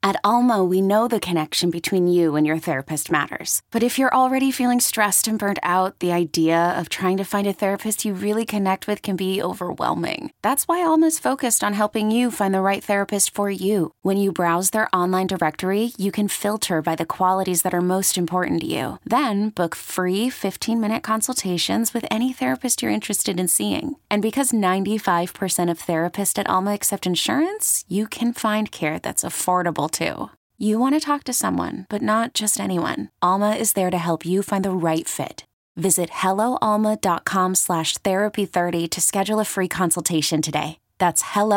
At Alma, we know the connection between you and your therapist matters. But if you're already feeling stressed and burnt out, the idea of trying to find a therapist you really connect with can be overwhelming. That's why Alma's focused on helping you find the right therapist for you. When you browse their online directory, you can filter by the qualities that are most important to you. Then book free 15-minute consultations with any therapist you're interested in seeing. And because 95% of therapists at Alma accept insurance, you can find care that's affordable too. You want to talk to someone, but not just anyone. Alma is there to help you find the right fit. Visit helloalma.com/therapy30 to schedule a free consultation today. That's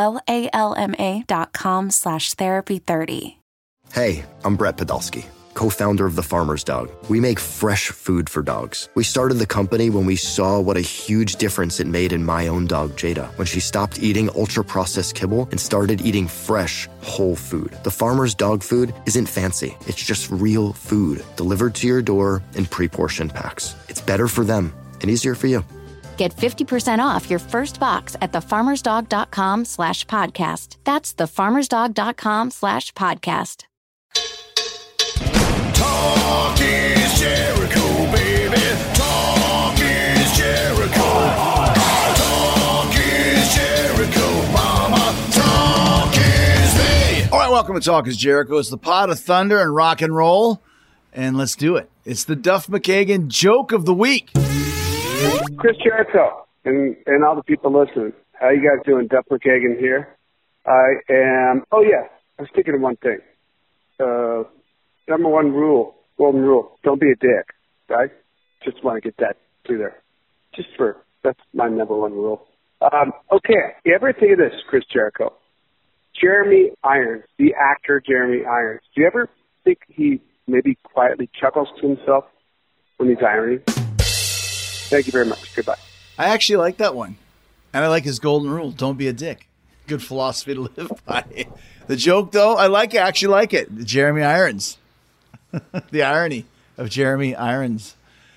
helloalma.com/therapy30. Hey, I'm Brett Podolsky, co-founder of The Farmer's Dog. We make fresh food for dogs. We started the company when we saw what a huge difference it made in my own dog, Jada, when she stopped eating ultra-processed kibble and started eating fresh, whole food. The Farmer's Dog food isn't fancy. It's just real food delivered to your door in pre-portioned packs. It's better for them and easier for you. Get 50% off your first box at thefarmersdog.com/podcast. That's thefarmersdog.com/podcast. Talk is Jericho, baby. Talk is Jericho. Talk is Jericho, mama. Talk is me. All right, welcome to Talk is Jericho. It's the pot of thunder and rock and roll. And let's do it. It's the Duff McKagan joke of the week. Chris Jericho and all the people listening. How you guys doing? Duff McKagan here. I am, I was thinking of one thing. Number one rule, golden rule, don't be a dick, right? Just want to get that through there. That's my number one rule. Okay, you ever think of this, Chris Jericho? Jeremy Irons, the actor Jeremy Irons. Do you ever think he maybe quietly chuckles to himself when he's ironing? Thank you very much. Goodbye. I actually like that one. And I like his golden rule, don't be a dick. Good philosophy to live by. The joke, though, I actually like it. Jeremy Irons. The irony of Jeremy Irons.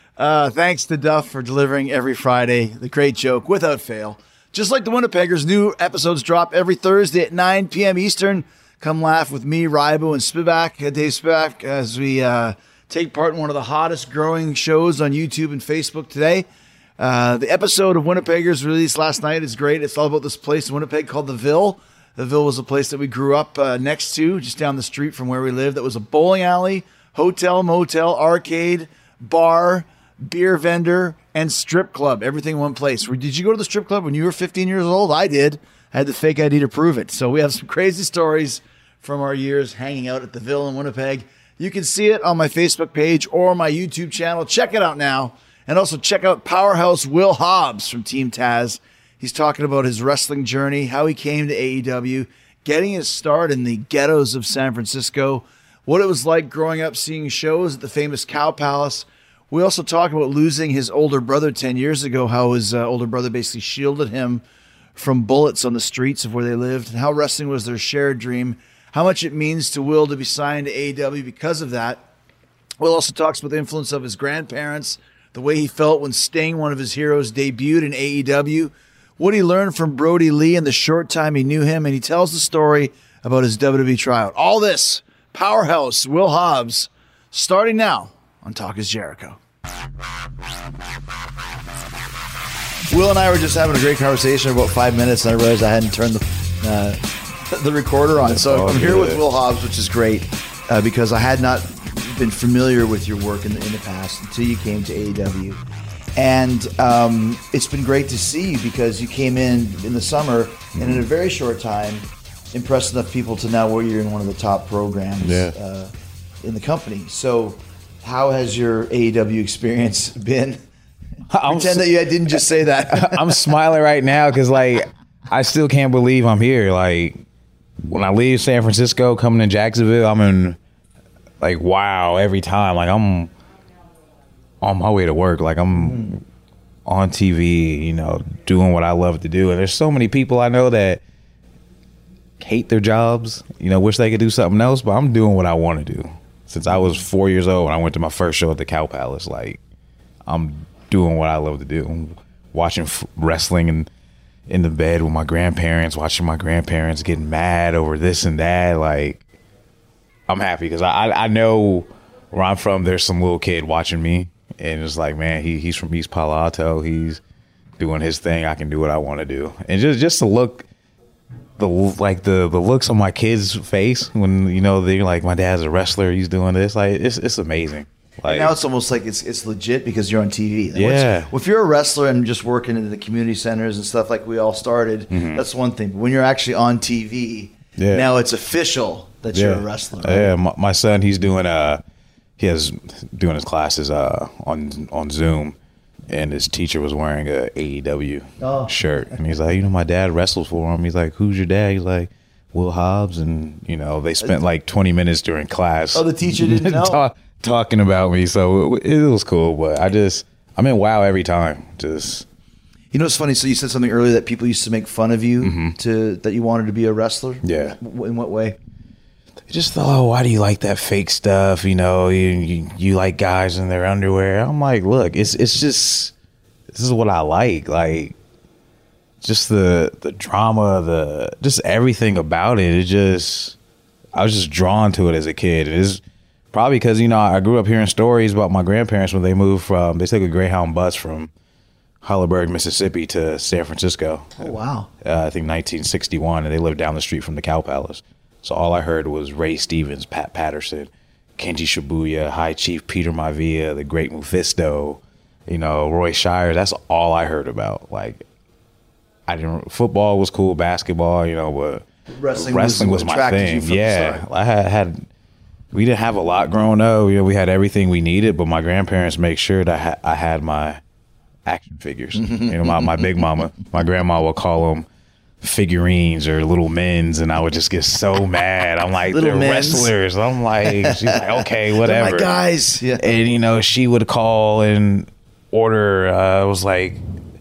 Thanks to Duff for delivering every Friday the great joke without fail. Just like the Winnipeggers, new episodes drop every Thursday at 9 p.m. Eastern. Come laugh with me, Rybo, and Spivak, Dave Spivak, as we take part in one of the hottest growing shows on YouTube and Facebook today. The episode of Winnipeggers released last night is great. It's all about this place in Winnipeg called The Ville. The Ville was a place that we grew up next to, just down the street from where we lived. That was a bowling alley, hotel, motel, arcade, bar, beer vendor, and strip club. Everything in one place. Did you go to the strip club when you were 15 years old? I did. I had the fake ID to prove it. So we have some crazy stories from our years hanging out at the Ville in Winnipeg. You can see it on my Facebook page or my YouTube channel. Check it out now. And also check out Powerhouse Will Hobbs from Team Taz. He's talking about his wrestling journey, how he came to AEW, getting his start in the ghettos of San Francisco, what it was like growing up seeing shows at the famous Cow Palace. We also talk about losing his older brother 10 years ago, how his older brother basically shielded him from bullets on the streets of where they lived, and how wrestling was their shared dream, how much it means to Will to be signed to AEW because of that. Will also talks about the influence of his grandparents, the way he felt when Sting, one of his heroes, debuted in AEW, what he learned from Brody Lee in the short time he knew him, and he tells the story about his WWE tryout. All this, Powerhouse Will Hobbs, starting now on Talk is Jericho. Will and I were just having a great conversation for about 5 minutes, and I realized I hadn't turned the recorder on. So I'm here with Will Hobbs, which is great because I had not been familiar with your work in the past until you came to AEW. And it's been great to see you because you came in the summer and in a very short time impressed enough people to now where you're in one of the top programs in the company. So how has your AEW experience been? Pretend that you didn't just say that. I'm smiling right now because, like, I still can't believe I'm here. Like, when I leave San Francisco, coming to Jacksonville, I'm in, like, wow, every time. Like, I'm on my way to work. Like, I'm on TV, you know, doing what I love to do. And there's so many people I know that hate their jobs, you know, wish they could do something else, but I'm doing what I want to do. Since I was 4 years old when I went to my first show at the Cow Palace, like, I'm doing what I love to do. I'm watching wrestling in the bed with my grandparents, watching my grandparents getting mad over this and that. Like, I'm happy because I know where I'm from. There's some little kid watching me, and it's like, man, he's from East Palo Alto. He's doing his thing. I can do what I want to do, and just to look. The looks on my kid's face when they're like, my dad's a wrestler, he's doing this, like it's amazing. Like, and now it's almost like it's legit because you're on TV. Like, yeah. If you're a wrestler and just working in the community centers and stuff like we all started, that's one thing. But when you're actually on TV, now it's official that you're a wrestler. Right? Yeah, my son, he's doing doing his classes on Zoom. And his teacher was wearing a AEW shirt. And he's like, my dad wrestles for him. He's like, who's your dad? He's like, Will Hobbs. And, they spent like 20 minutes during class. Oh, the teacher didn't know? Talking about me. So it was cool. But I'm in WoW every time. Just. It's funny. So you said something earlier that people used to make fun of you that you wanted to be a wrestler? Yeah. In what way? Just thought, why do you like that fake stuff? You like guys in their underwear. I'm like, look, it's just, this is what I like. Like, just the drama, just everything about it. I was just drawn to it as a kid. It's probably because, I grew up hearing stories about my grandparents when they moved they took a Greyhound bus from Hollenberg, Mississippi to San Francisco. Oh, wow. I think 1961, and they lived down the street from the Cow Palace. So all I heard was Ray Stevens, Pat Patterson, Kenji Shibuya, High Chief Peter Maivia, the Great Mephisto, Roy Shires. That's all I heard about. Like, football was cool, basketball, but wrestling was my thing. Yeah, we didn't have a lot growing up. We had everything we needed, but my grandparents made sure that I had my action figures. My big mama, my grandma would call them figurines or little men's, and I would just get so mad. I'm like, they're wrestlers. I'm like, she's like, okay, whatever. They're my guys. Yeah. And she would call and order. It was like,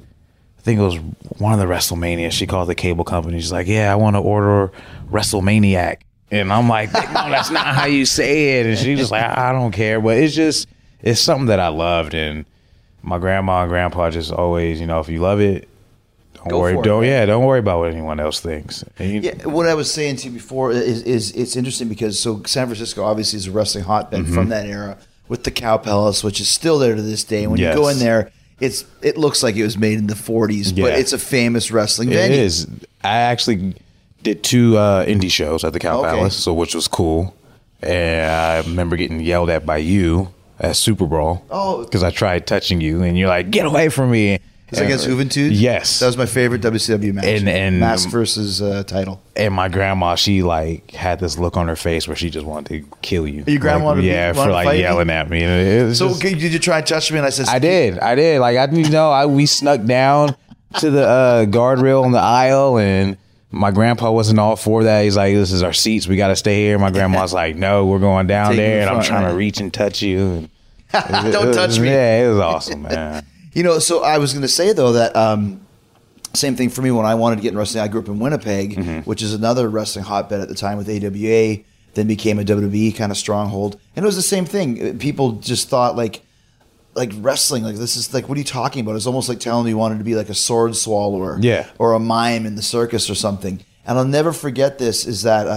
I think it was one of the WrestleMania. She called the cable company. She's like, yeah, I want to order WrestleManiac. And I'm like, no, that's not how you say it. And she's just like, I don't care. But it's something that I loved. And my grandma and grandpa just always, if you love it, don't worry about what anyone else thinks. What I was saying to you before is it's interesting because San Francisco obviously is a wrestling hotbed from that era with the Cow Palace, which is still there to this day. And when you go in there, it looks like it was made in the 40s, but it's a famous wrestling venue. It is. I actually did 2 indie shows at the Cow Palace, which was cool. And I remember getting yelled at by you at Super Brawl because I tried touching you, and you're like, get away from me. Is that against Juventud? Yes. That was my favorite WCW match. And Mask versus title. And my grandma, she had this look on her face where she just wanted to kill you. Your grandma wanted for yelling at me. Did you try and touch me? And I said, I did. Like, we snuck down to the guardrail on the aisle, and my grandpa wasn't all for that. He's like, this is our seats. We got to stay here. My grandma's like, no, we're going down there. And I'm trying to reach and touch you. Don't touch me. Yeah, it was awesome, man. So I was going to say, though, that same thing for me when I wanted to get in wrestling. I grew up in Winnipeg, which is another wrestling hotbed at the time with AWA, then became a WWE kind of stronghold. And it was the same thing. People just thought, like wrestling, like this is like, what are you talking about? It's almost like telling me you wanted to be like a sword swallower or a mime in the circus or something. And I'll never forget this, is that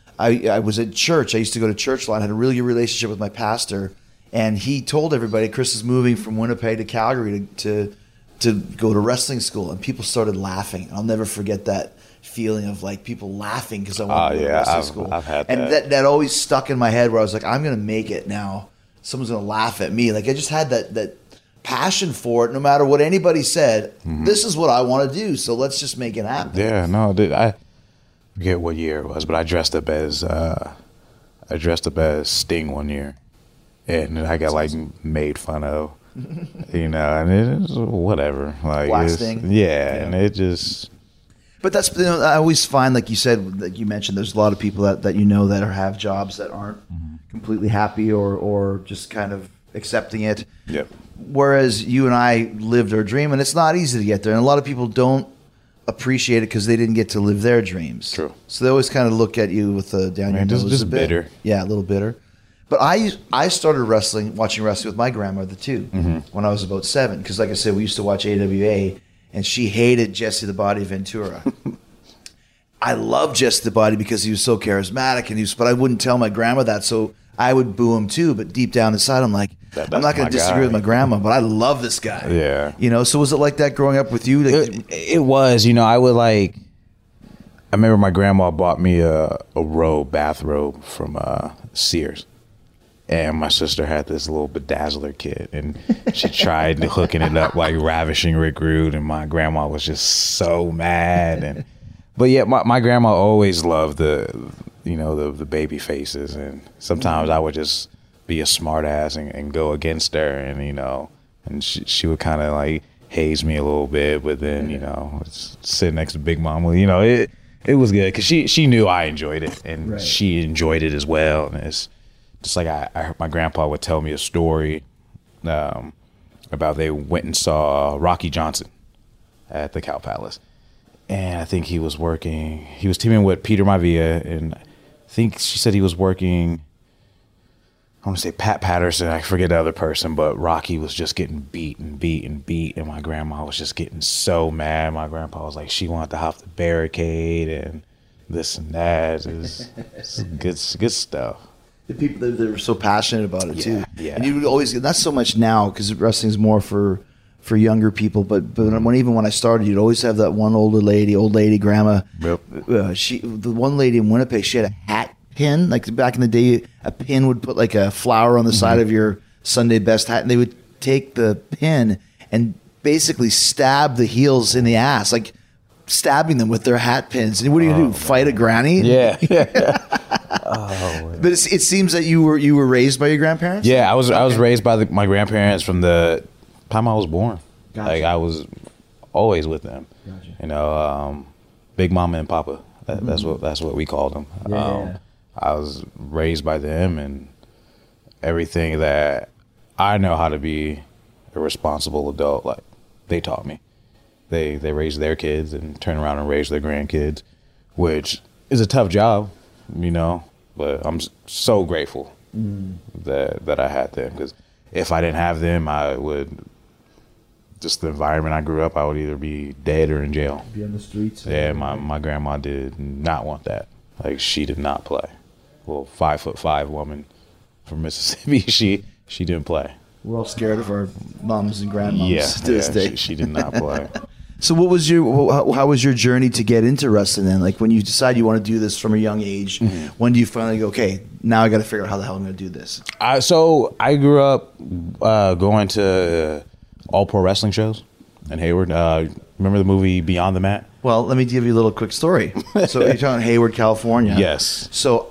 I was at church. I used to go to church a lot. I had a really good relationship with my pastor. And he told everybody, Chris is moving from Winnipeg to Calgary to go to wrestling school. And people started laughing. I'll never forget that feeling of like people laughing because I went to wrestling school. I've had and that. that always stuck in my head where I was like, I'm going to make it now. Someone's going to laugh at me. Like I just had that passion for it. No matter what anybody said, this is what I want to do. So let's just make it happen. Yeah, no, dude, I forget what year it was, but I dressed up as Sting one year. And I got like made fun of, and it was whatever. Like, Blasting. And it just. But that's, I always find, like you said, like you mentioned, there's a lot of people that that have jobs that aren't completely happy or just kind of accepting it. Yep. Whereas you and I lived our dream, and it's not easy to get there. And a lot of people don't appreciate it because they didn't get to live their dreams. True. So they always kind of look at you with a down your nose just a bit. Bitter. Yeah, a little bitter. But I started watching wrestling with my grandmother too, when I was about 7. Because like I said, we used to watch AWA, and she hated Jesse the Body Ventura. I loved Jesse the Body because he was so charismatic, but I wouldn't tell my grandma that, so I would boo him too. But deep down inside, I'm like, I'm not going to disagree with my grandma, but I love this guy. Yeah. You know, so was it like that growing up with you? It was, you know, I remember my grandma bought me a bathrobe from Sears. And my sister had this little bedazzler kit, and she tried hooking it up like Ravishing Rick Rude, and my grandma was just so mad. But yeah, my grandma always loved the baby faces, and sometimes I would just be a smart ass and go against her, and she would kind of like haze me a little bit, but then sit next to Big Mama, it was good because she knew I enjoyed it, and she enjoyed it as well, and it's just like I heard my grandpa would tell me a story about they went and saw Rocky Johnson at the Cow Palace. And I think he was teaming with Peter Maivia, and I think she said he was working, I want to say Pat Patterson, I forget the other person, but Rocky was just getting beat, and my grandma was just getting so mad. My grandpa was like, she wanted to hop the barricade and this and that. It's good stuff. The people that were so passionate about it too. Yeah. And you would always, not so much now because wrestling's more for younger people, but when I started, you'd always have that one old lady grandma. Yep. The one lady in Winnipeg, she had a hat pin. Like back in the day, a pin would put like a flower on the side of your Sunday best hat, and they would take the pin and basically stab the heels in the ass, like stabbing them with their hat pins. And what are you gonna do? Fight a granny? Yeah. But it seems that you were raised by your grandparents. Yeah, I was raised by my grandparents from the time I was born. Gotcha. Like I was always with them. Gotcha. Big Mama and Papa. That's what we called them. Yeah. I was raised by them, and everything that I know how to be a responsible adult, like they taught me. They raised their kids and turn around and raise their grandkids, which is a tough job, but I'm so grateful that I had them, because if I didn't have them, just the environment I grew up, I would either be dead or in jail. Be on the streets. Yeah, my grandma did not want that. Like, she did not play. Well, 5'5" woman from Mississippi, she didn't play. We're all scared of our moms and grandmoms to this day. She did not play. So how was your journey to get into wrestling then? Like when you decide you want to do this from a young age, when do you finally go, okay, now I got to figure out how the hell I'm going to do this? So I grew up going to all pro wrestling shows in Hayward. Remember the movie Beyond the Mat? Well, let me give you a little quick story. So you're talking Hayward, California. Yes. So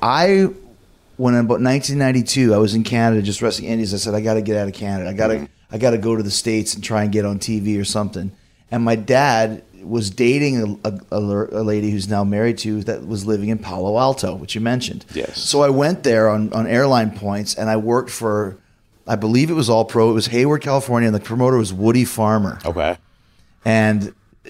when in about 1992, I was in Canada just wrestling indies. I said, I got to get out of Canada. I got to go to the States and try and get on TV or something. And my dad was dating a lady who's now married to that was living in Palo Alto, which you mentioned. Yes. So I went there on airline points, and I worked for, I believe it was All Pro. It was Hayward, California, and the promoter was Woody Farmer. Okay. And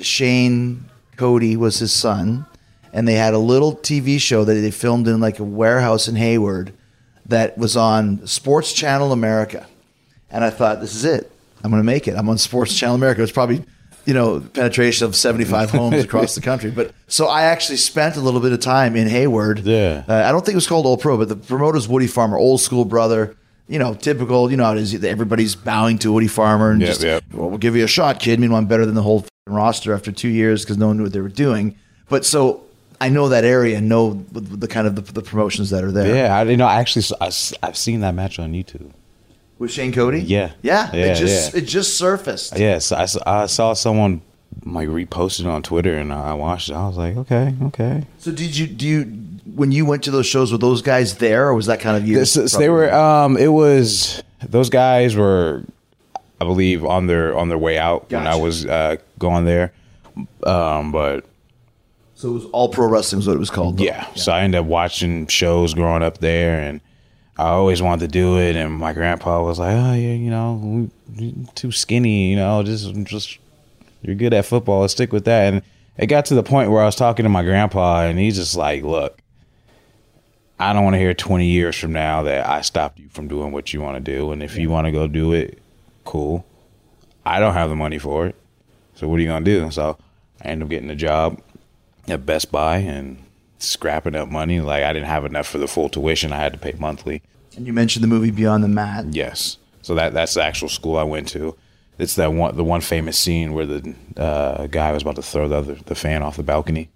Shane Cody was his son, and they had a little TV show that they filmed in like a warehouse in Hayward that was on Sports Channel America. And I thought, this is it. I'm going to make it. I'm on Sports Channel America. It's probably, penetration of 75 homes across the country. But so I actually spent a little bit of time in Hayward. Yeah. I don't think it was called All Pro, but the promoter's Woody Farmer, old school brother. Typical, how it is, everybody's bowing to Woody Farmer and well, we'll give you a shot, kid. Meanwhile, I'm better than the whole roster after 2 years because no one knew what they were doing. But so I know that area and know the kind of the promotions that are there. Yeah, I've seen that match on YouTube. With Shane Cody? Yeah. It just surfaced. Yes, I saw someone like reposted it on Twitter, and I watched it. I was like, okay. So do you when you went to those shows, were those guys there, or was that kind of you? They were. It was, those guys were, I believe, on their way out. Gotcha. When I was going there, but. So it was All Pro Wrestling is what it was called. Yeah. So I ended up watching shows growing up there, and I always wanted to do it. And my grandpa was like, "Oh, yeah, you're too skinny. Just you're good at football. Let's stick with that." And it got to the point where I was talking to my grandpa, and he's just like, "Look, I don't want to hear 20 years from now that I stopped you from doing what you want to do. And if you want to go do it, cool. I don't have the money for it. So what are you going to do?" So I ended up getting a job at Best Buy and scrapping up money. Like, I didn't have enough for the full tuition. I had to pay monthly. And you mentioned the movie Beyond the Mat. Yes. So that's the actual school I went to. It's the one famous scene where the guy was about to throw the fan off the balcony.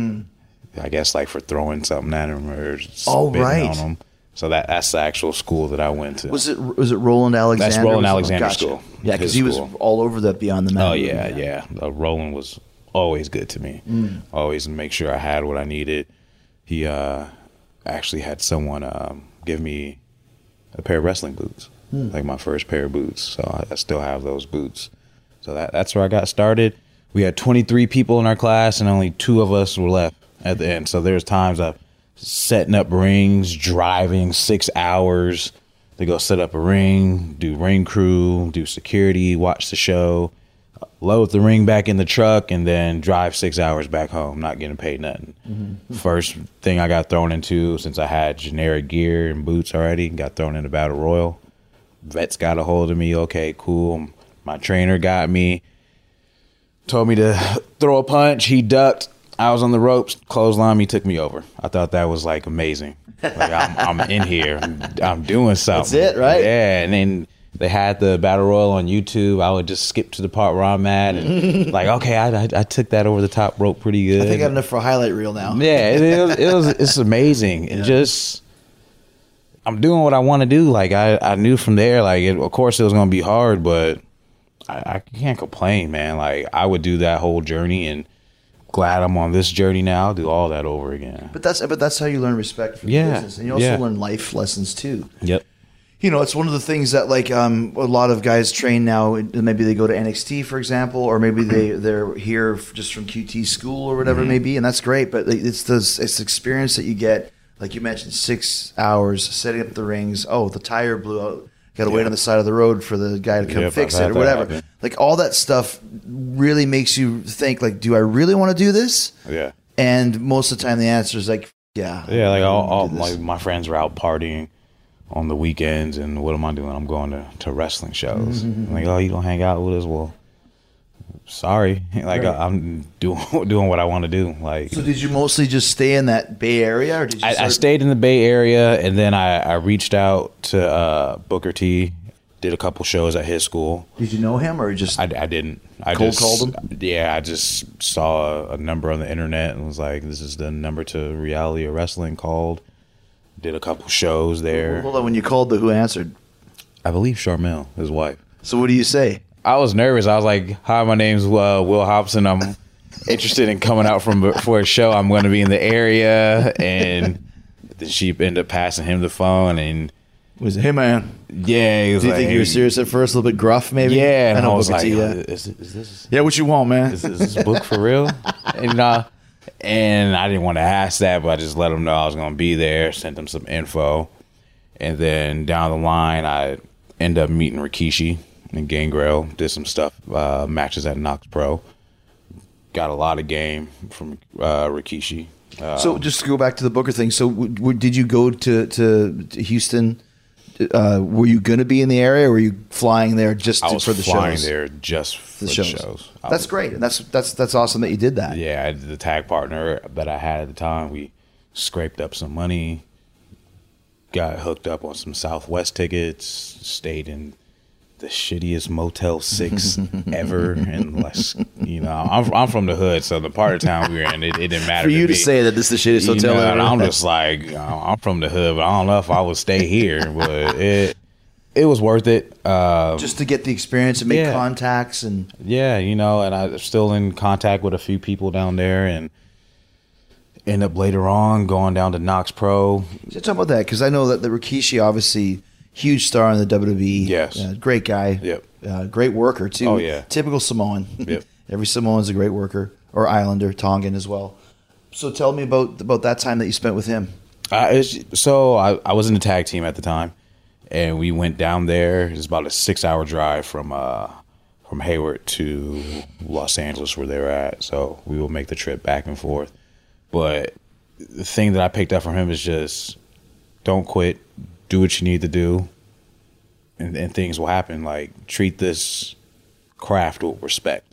I guess like for throwing something at him or spitting on him. So that's the actual school that I went to. Was it Roland Alexander? That's Roland Alexander School. Yeah, because he was all over that Beyond the Mat. Oh yeah. Roland was always good to me. Always make sure I had what I needed. He actually had someone give me a pair of wrestling boots, like my first pair of boots. So I still have those boots. So that's where I got started. We had 23 people in our class, and only 2 of us were left at the end. So there's times I'm setting up rings, driving 6 hours to go set up a ring, do ring crew, do security, watch the show, load the ring back in the truck, and then drive 6 hours back home, not getting paid nothing. First thing I got thrown into, since I had generic gear and boots already, got thrown into Battle Royal. Vets got a hold of me. Okay, cool. My trainer got me. Told me to throw a punch. He ducked. I was on the ropes. Clothesline me, took me over. I thought that was like amazing. Like I'm in here. I'm doing something. That's it, right? Yeah. And then they had the Battle Royal on YouTube. I would just skip to the part where I'm at and like, okay, I took that over the top rope pretty good. I think I got enough for a highlight reel now. Yeah, it's amazing. And just I'm doing what I want to do. Like I knew from there, like of course it was gonna be hard, but I can't complain, man. Like I would do that whole journey, and glad I'm on this journey now. I'll do all that over again. But that's how you learn respect for the business, and you also learn life lessons too. Yep. You know, it's one of the things that like a lot of guys train now. Maybe they go to NXT, for example, or maybe they're here just from QT school or whatever it may be, and that's great. But it's the experience that you get. Like you mentioned, 6 hours setting up the rings. Oh, the tire blew out. Got to wait on the side of the road for the guy to come fix it or whatever. Like all that stuff really makes you think, like, do I really want to do this? Yeah. And most of the time the answer is like, yeah. Yeah, like all like my friends were out partying on the weekends, and what am I doing? I'm going to wrestling shows. Like, oh, you gonna hang out with us? Well, sorry. Like I'm doing what I want to do. Like, so did you mostly just stay in that Bay Area, or did you I stayed in the Bay Area, and then I reached out to Booker T, did a couple shows at his school. Did you know him, or just I didn't. I cold called him? Yeah, I just saw a number on the internet and was like, this is the number to Reality of Wrestling. Called, did a couple shows there. Hold on, when you called, who answered? I believe Charmel, his wife. So what do you say? I was nervous. I was like, hi, my name's Will Hobson. I'm interested in coming out for a show. I'm going to be in the area. And then she ended up passing him the phone. And was it, hey, man? Yeah. He was do you like, think you were serious at first? A little bit gruff, maybe? Yeah. And I was like, is this? Yeah, what you want, man? Is this book for real? And I didn't want to ask that, but I just let him know I was going to be there, sent him some info. And then down the line, I ended up meeting Rikishi and Gangrel, did some stuff, matches at Knox Pro. Got a lot of game from Rikishi. So just to go back to the Booker thing, so did you go to Houston? Were you going to be in the area, or were you flying there just for the shows? I was flying there just for the shows. That's great. And that's awesome that you did that. Yeah, the tag partner that I had at the time, we scraped up some money, got hooked up on some Southwest tickets, stayed in the shittiest Motel 6 ever, and I'm from the hood, so the part of town we were in, it didn't matter for you to say that this is the shittiest hotel ever. And I'm just like, I'm from the hood, but I don't know if I would stay here, but it was worth it. Just to get the experience and make contacts and and I'm still in contact with a few people down there, and end up later on going down to Knox Pro. So talk about that, because I know that the Rikishi, obviously huge star in the WWE. Yes. Great guy. Yep. Great worker, too. Oh, yeah. Typical Samoan. Yep. Every Samoan's a great worker. Or Islander, Tongan as well. So tell me about that time that you spent with him. I was in the tag team at the time, and we went down there. It was about a 6-hour drive from Hayward to Los Angeles, where they were at. So we will make the trip back and forth. But the thing that I picked up from him is just don't quit. Do what you need to do, and things will happen. Like, treat this craft with respect.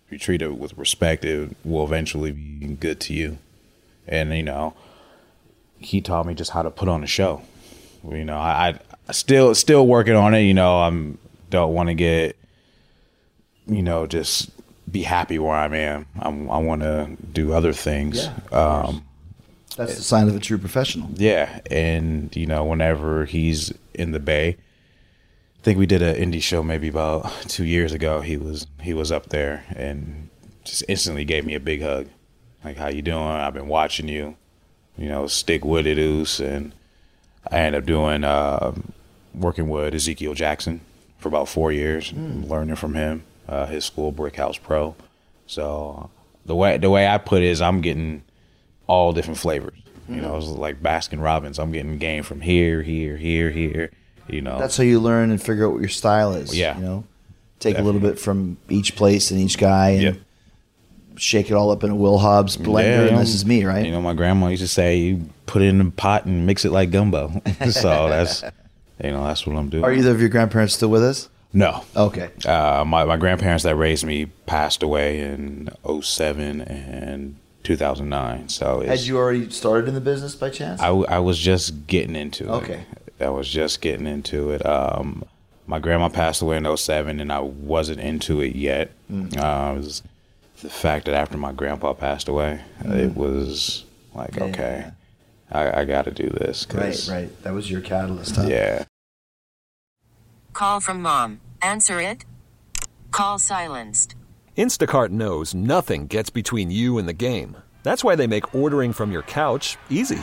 you treat it with respect, it will eventually be good to you. And, you know, he taught me just how to put on a show. You know, I still working on it. You know, don't want to get, you know, just be happy where I am. I want to do other things. Yeah, that's the sign of a true professional. Yeah, and you know, whenever he's in the Bay, I think we did an indie show maybe about 2 years ago. He was up there and just instantly gave me a big hug. Like, how you doing? I've been watching you. You know, stick with it, Oos. And I ended up doing working with Ezekiel Jackson for about 4 years, learning from him. His school, Brickhouse Pro. So the way I put it is, I'm getting all different flavors. You know, it's like Baskin Robbins. I'm getting game from here. You know, that's how you learn and figure out what your style is. Yeah, you know, take a little bit from each place and each guy, and shake it all up in a Will Hobbs blender, and this is me, right? You know, my grandma used to say, you put it in a pot and mix it like gumbo. So that's what I'm doing. Are either of your grandparents still with us? No. Okay. My grandparents that raised me passed away in 2007 and 2009. So had you already started in the business by chance? I was just getting into it. Okay. I was just getting into it. My grandma passed away in 2007, and I wasn't into it yet. It was the fact that after my grandpa passed away, it was like, okay, I got to do this. Right. That was your catalyst, huh? Yeah. Call from mom. Answer it. Call silenced. Instacart knows nothing gets between you and the game. That's why they make ordering from your couch easy.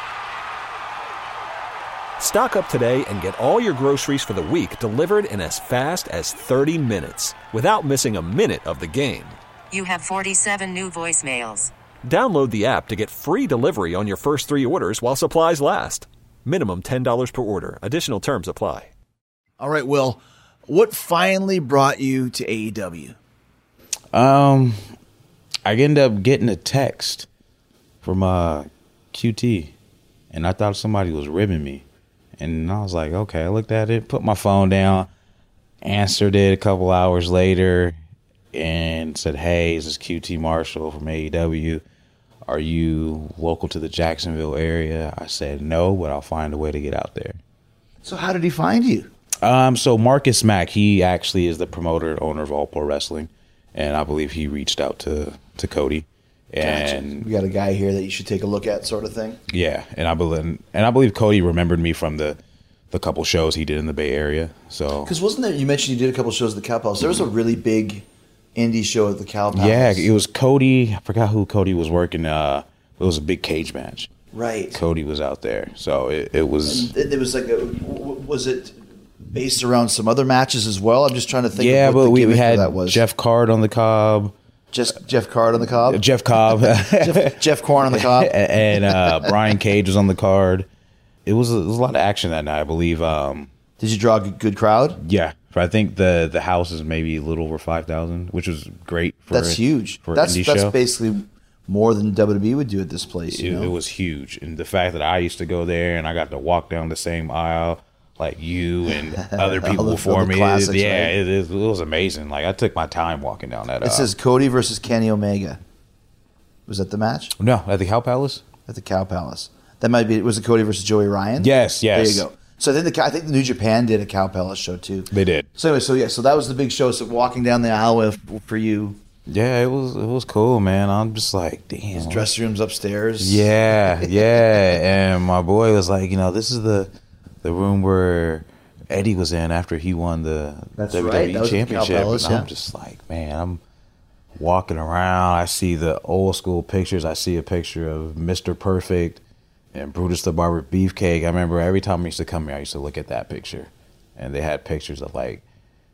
Stock up today and get all your groceries for the week delivered in as fast as 30 minutes without missing a minute of the game. You have 47 new voicemails. Download the app to get free delivery on your first 3 orders while supplies last. Minimum $10 per order. Additional terms apply. All right, Will, what finally brought you to AEW? I ended up getting a text from QT, and I thought somebody was ribbing me. And I was like, okay, I looked at it, put my phone down, answered it a couple hours later, and said, hey, this is QT Marshall from AEW. Are you local to the Jacksonville area? I said, no, but I'll find a way to get out there. So how did he find you? So Marcus Mack, he actually is the promoter and owner of All Pro Wrestling, and I believe he reached out to Cody. And gotcha. We got a guy here that you should take a look at, sort of thing. Yeah, and I believe Cody remembered me from the couple shows he did in the Bay Area. So because wasn't there, you mentioned you did a couple shows at the Cow Palace? There was a really big indie show at the Cow Palace. Yeah, it was Cody. I forgot who Cody was working. It was a big cage match. Right. Cody was out there, so it was. And it was like was it based around some other matches as well? I'm just trying to think. Yeah, of what but the we had that was. Jeff Card on the Cobb. Just Jeff Card on the Cobb? Jeff Cobb. Jeff Corn on the Cobb. And Brian Cage was on the card. It was a lot of action that night, I believe. Did you draw a good crowd? Yeah. I think the house is maybe a little over 5,000, which was great. That's huge. That's basically more than WWE would do at this place. It was huge. And the fact that I used to go there and I got to walk down the same aisle like you and other people before me. Classics, right? It was amazing. Like, I took my time walking down that aisle. It says Cody versus Kenny Omega. Was that the match? No, at the Cow Palace? At the Cow Palace. That might be. Was it Cody versus Joey Ryan? Yes. There you go. So I think the New Japan did a Cow Palace show too. They did. So anyway, so that was the big show. So walking down the aisle for you. Yeah, it was cool, man. I'm just like, damn. His dressing room's upstairs. Yeah. And my boy was like, this is the room where Eddie was in after he won the WWE Championship. Palace, and I'm just like, man, I'm walking around. I see the old school pictures. I see a picture of Mr. Perfect and Brutus the Barber Beefcake. I remember every time I used to come here, I used to look at that picture. And they had pictures of like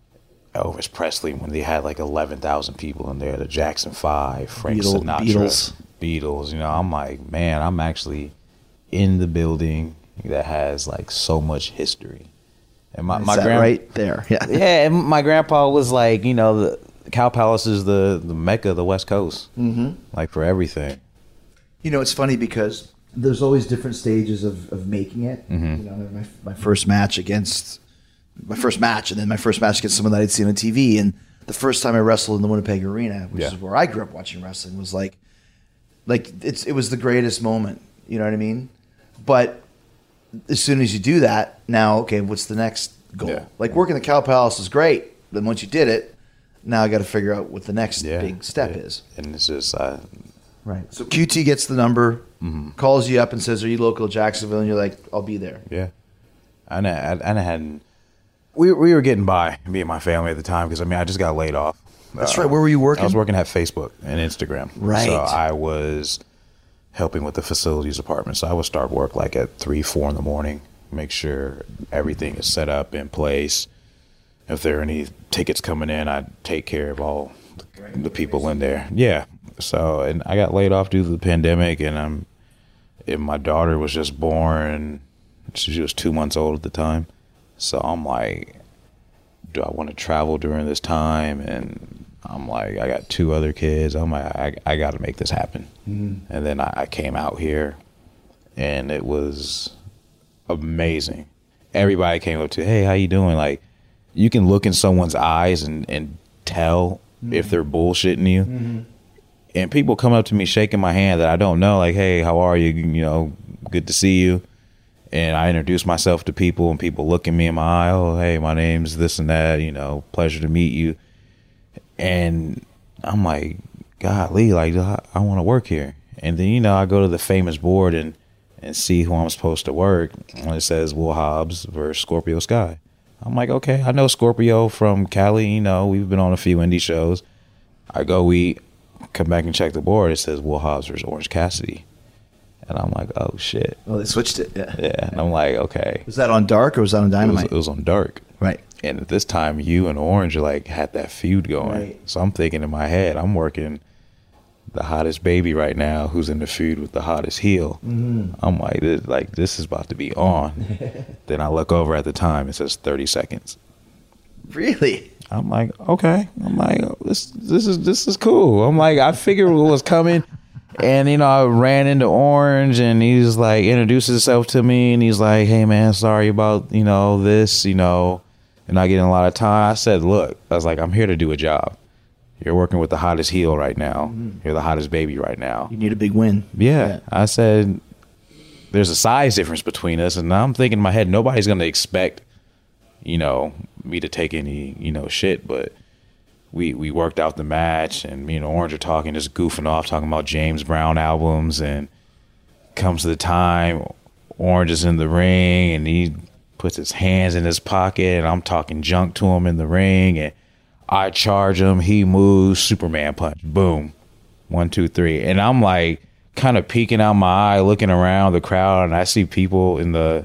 Elvis Presley when they had like 11,000 people in there, the Jackson 5, Frank Sinatra, Beatles. I'm like, man, I'm actually in the building that has like so much history. And my grandpa right there. Yeah. And my grandpa was like, the Cow Palace is the Mecca of the West Coast. Mm-hmm. Like for everything. It's funny because there's always different stages of making it. Mm-hmm. My first match and then my first match against someone that I'd seen on TV, and the first time I wrestled in the Winnipeg Arena, which is where I grew up watching wrestling, was like it was the greatest moment. You know what I mean? But as soon as you do that, now, okay, what's the next goal? Yeah. Like working the Cow Palace is great. Then once you did it, now I got to figure out what the next big step is. And it's just, right. So QT gets the number, calls you up and says, "Are you local to Jacksonville?" And you're like, "I'll be there." Yeah. I hadn't. We were getting by, me and my family at the time, because I just got laid off. That's right. Where were you working? I was working at Facebook and Instagram. Right. So I was helping with the facilities department. So I would start work like at 3, 4 in the morning, make sure everything is set up in place. If there are any tickets coming in, I'd take care of all the people in there. Yeah. So, and I got laid off due to the pandemic, and my daughter was just born. She was 2 months old at the time. So I'm like, do I want to travel during this time? And I'm like, I got 2 other kids. I'm like, I got to make this happen. And then I came out here, and it was amazing. Everybody came up to, "Hey, how you doing?" Like, you can look in someone's eyes and tell if they're bullshitting you. And people come up to me shaking my hand that I don't know, like, "Hey, how are you? You know, good to see you." And I introduce myself to people, and people look at me in my eye, "Oh, hey, my name's this and that, you know, pleasure to meet you." And I'm like, golly, like, I want to work here. And then, I go to the famous board and see who I'm supposed to work. And it says Will Hobbs versus Scorpio Sky. I'm like, okay, I know Scorpio from Cali. We've been on a few indie shows. I go eat, come back and check the board. It says Will Hobbs versus Orange Cassidy. And I'm like, oh, shit. Oh, they switched it. Yeah. Yeah. And I'm like, okay. Was that on Dark or was that on Dynamite? It was on Dark. Right. And at this time, you and Orange had that feud going. Right. So I'm thinking in my head, I'm working the hottest baby right now who's in the feud with the hottest heel. I'm like, this is about to be on. Then I look over at the time, it says 30 seconds. Really? I'm like, okay. I'm like, this is cool. I'm like, I figured what was coming. And, I ran into Orange, and he's like, introduces himself to me, and he's like, "Hey, man, sorry about, this, and not getting a lot of time." I said, look, I was like, I'm here to do a job. You're working with the hottest heel right now. You're the hottest baby right now. You need a big win. Yeah. I said, there's a size difference between us. And I'm thinking in my head, nobody's going to expect, me to take any, shit. But we worked out the match, and me and Orange are talking, just goofing off, talking about James Brown albums. And comes to the time, Orange is in the ring, and he puts his hands in his pocket, and I'm talking junk to him in the ring, and I charge him, he moves, Superman punch, boom, 1, 2, 3. And I'm like kind of peeking out my eye, looking around the crowd, and I see people in the,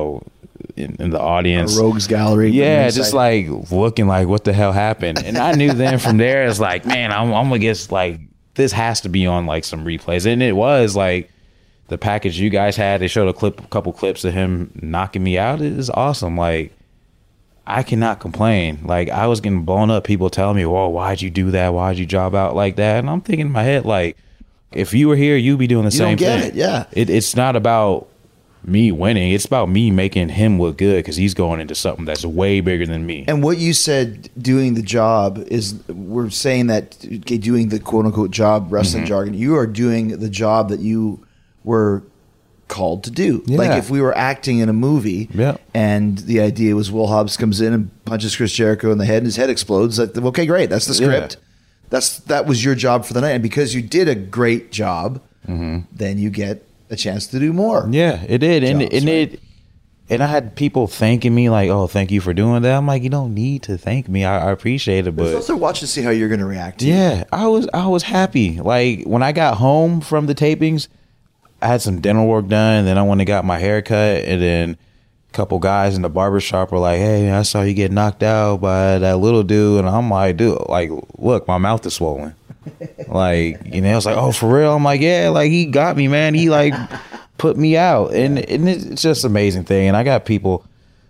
in the audience. A rogues gallery. Yeah, just like looking like, what the hell happened? And I knew then from there, it's like, man, I'm gonna guess like this has to be on like some replays. And it was like the package you guys had, they showed a couple clips of him knocking me out. It is awesome. Like, I cannot complain. Like, I was getting blown up. People telling me, "Whoa, why'd you do that? Why'd you job out like that?" And I'm thinking in my head, like, if you were here, you'd be doing the same thing. You don't get it, yeah. It's not about me winning. It's about me making him look good, because he's going into something that's way bigger than me. And what you said, doing the job, is we're saying that doing the quote-unquote job, wrestling jargon, you are doing the job that you were called to do. Yeah. Like if we were acting in a movie, and the idea was Will Hobbs comes in and punches Chris Jericho in the head, and his head explodes. Like, okay, great, that's the script. That was your job for the night, and because you did a great job, then you get a chance to do more. Yeah, it did, and I had people thanking me like, "Oh, thank you for doing that." I'm like, you don't need to thank me. I appreciate it, but also watch to see how you're going to react. Yeah, I was happy. Like when I got home from the tapings, I had some dental work done, and then I went and got my hair cut, and then a couple guys in the barbershop were like, "Hey, I saw you get knocked out by that little dude," and I'm like, "Dude, like, look, my mouth is swollen." Like, I was like, "Oh, for real?" I'm like, "Yeah, like he got me, man. He like put me out," and it's just an amazing thing. And I got people,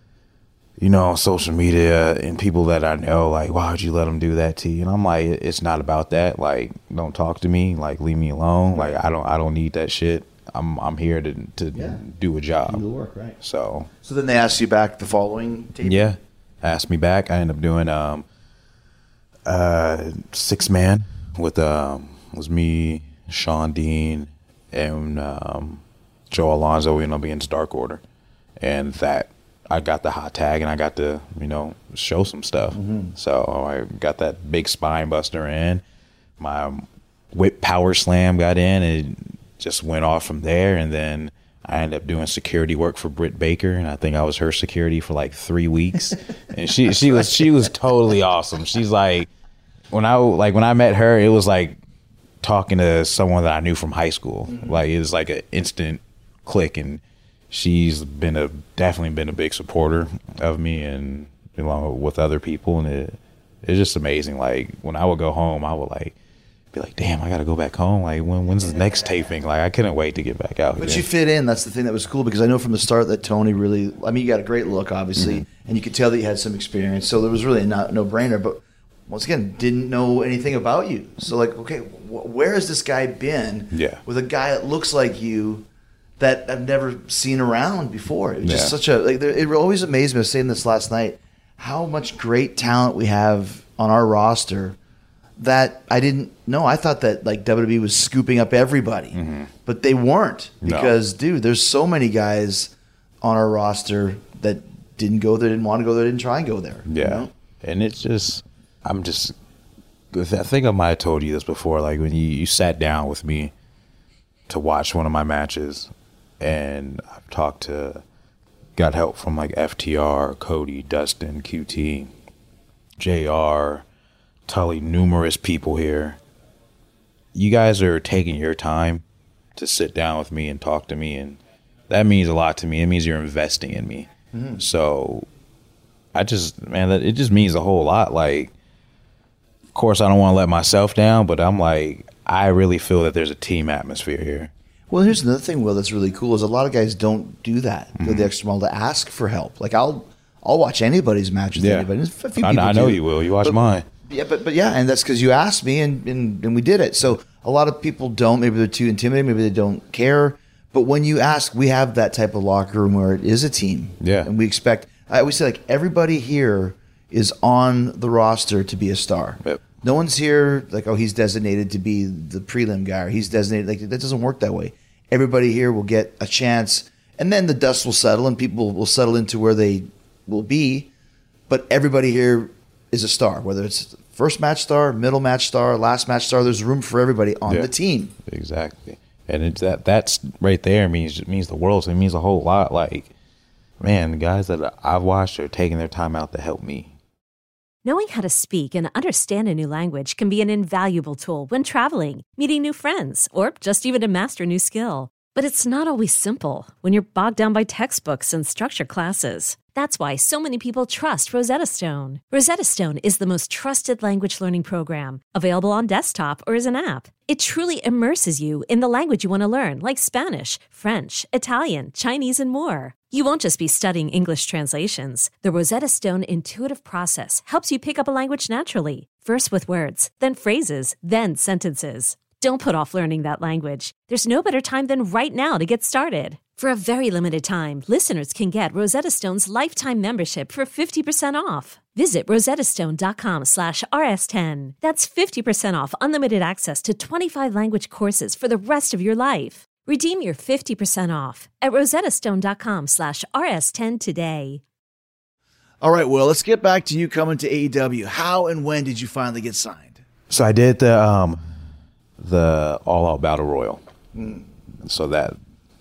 on social media and people that I know, like, "Why would you let him do that to you?" And I'm like, it's not about that. Like, don't talk to me. Like, leave me alone. Like, I don't need that shit. I'm here to do a job. Do the work, right? So then they asked you back the following tape? Yeah, asked me back. I ended up doing 6-man with was me, Sean Dean, and Joe Alonzo. We ended up against Dark Order, and that I got the hot tag, and I got to show some stuff. So I got that big spine buster in. My whip power slam got in, and it just went off from there. And then I ended up doing security work for Britt Baker, and I think I was her security for like 3 weeks. And she was totally awesome. She's like, when I met her, it was like talking to someone that I knew from high school. Like, it was like an instant click, and she's definitely been a big supporter of me, and along with other people, and it's just amazing. Like, when I would go home, I would be like, damn, I gotta go back home. Like, when's the next taping? Like, I couldn't wait to get back out. But you fit in. That's the thing that was cool, because I know from the start that Tony really, I mean, you got a great look, obviously, and you could tell that you had some experience. So there was really no brainer. But once again, didn't know anything about you. So like, okay, where has this guy been? With a guy that looks like you that I've never seen around before. It was just such a it always amazed me. I was saying this last night, how much great talent we have on our roster that I didn't know. I thought that like WWE was scooping up everybody, but they weren't, because dude, there's so many guys on our roster that didn't go there, didn't want to go there, didn't try and go there. And it's just, I think I might have told you this before, like when you sat down with me to watch one of my matches, and I've got help from like FTR, Cody, Dustin, QT, JR, Tully, numerous people here. You guys are taking your time to sit down with me and talk to me, and that means a lot to me. It means you're investing in me. So it just means a whole lot. Like, of course, I don't want to let myself down, but I'm like, I really feel that there's a team atmosphere here. Well, here's another thing, Will, that's really cool, is a lot of guys don't do that. Go the extra mile to ask for help. Like, I'll watch anybody's match with anybody. A few people I know you will. You watch mine. Yeah, but yeah, and that's because you asked me, and we did it. So a lot of people don't. Maybe they're too intimidated. Maybe they don't care. But when you ask, we have that type of locker room where it is a team. And we expect. I always say, like, everybody here is on the roster to be a star. No one's here like, oh, he's designated to be the prelim guy, or he's designated. Like, that doesn't work that way. Everybody here will get a chance, and then the dust will settle, and people will settle into where they will be. But everybody here is a star, whether it's first match star, middle match star, last match star. There's room for everybody on the team. Exactly, and that's right there means the world. So it means a whole lot. Like, man, the guys that I've watched are taking their time out to help me. Knowing how to speak and understand a new language can be an invaluable tool when traveling, meeting new friends, or just even to master a new skill. But it's not always simple when you're bogged down by textbooks and structured classes. That's why so many people trust Rosetta Stone. Rosetta Stone is the most trusted language learning program, available on desktop or as an app. It truly immerses you in the language you want to learn, like Spanish, French, Italian, Chinese, and more. You won't just be studying English translations. The Rosetta Stone intuitive process helps you pick up a language naturally, first with words, then phrases, then sentences. Don't put off learning that language. There's no better time than right now to get started. For a very limited time, listeners can get Rosetta Stone's lifetime membership for 50% off. Visit rosettastone.com/rs10. That's 50% off unlimited access to 25 language courses for the rest of your life. Redeem your 50% off at rosettastone.com/rs10 today. All right, Will, let's get back to you coming to AEW. How and when did you finally get signed? So I did the All Out Battle Royal. So that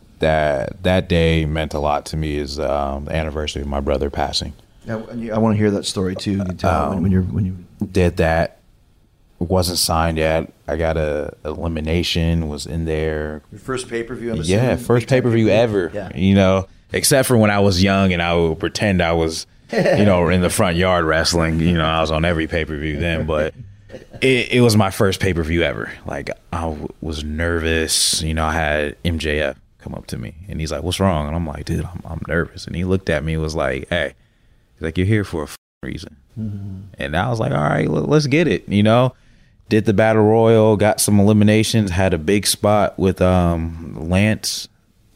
day meant a lot to me. Is the anniversary of my brother passing. Now, I want to hear that story too. You tell when you did that. Wasn't signed yet. I got a elimination. Was in there. Your first pay-per-view. First pay-per-view ever. Yeah. You know, except for when I was young and I would pretend I was, in the front yard wrestling. You know, I was on every pay-per-view then, but. It was my first pay-per-view ever. Like, I was nervous. You know, I had MJF come up to me, and he's like, "What's wrong?" And I'm like, "Dude, I'm nervous." And he looked at me and was like, "Hey," he's like, "You're here for a reason." And I was like, "All right, let's get it." You know, did the Battle Royal, got some eliminations, had a big spot with Lance,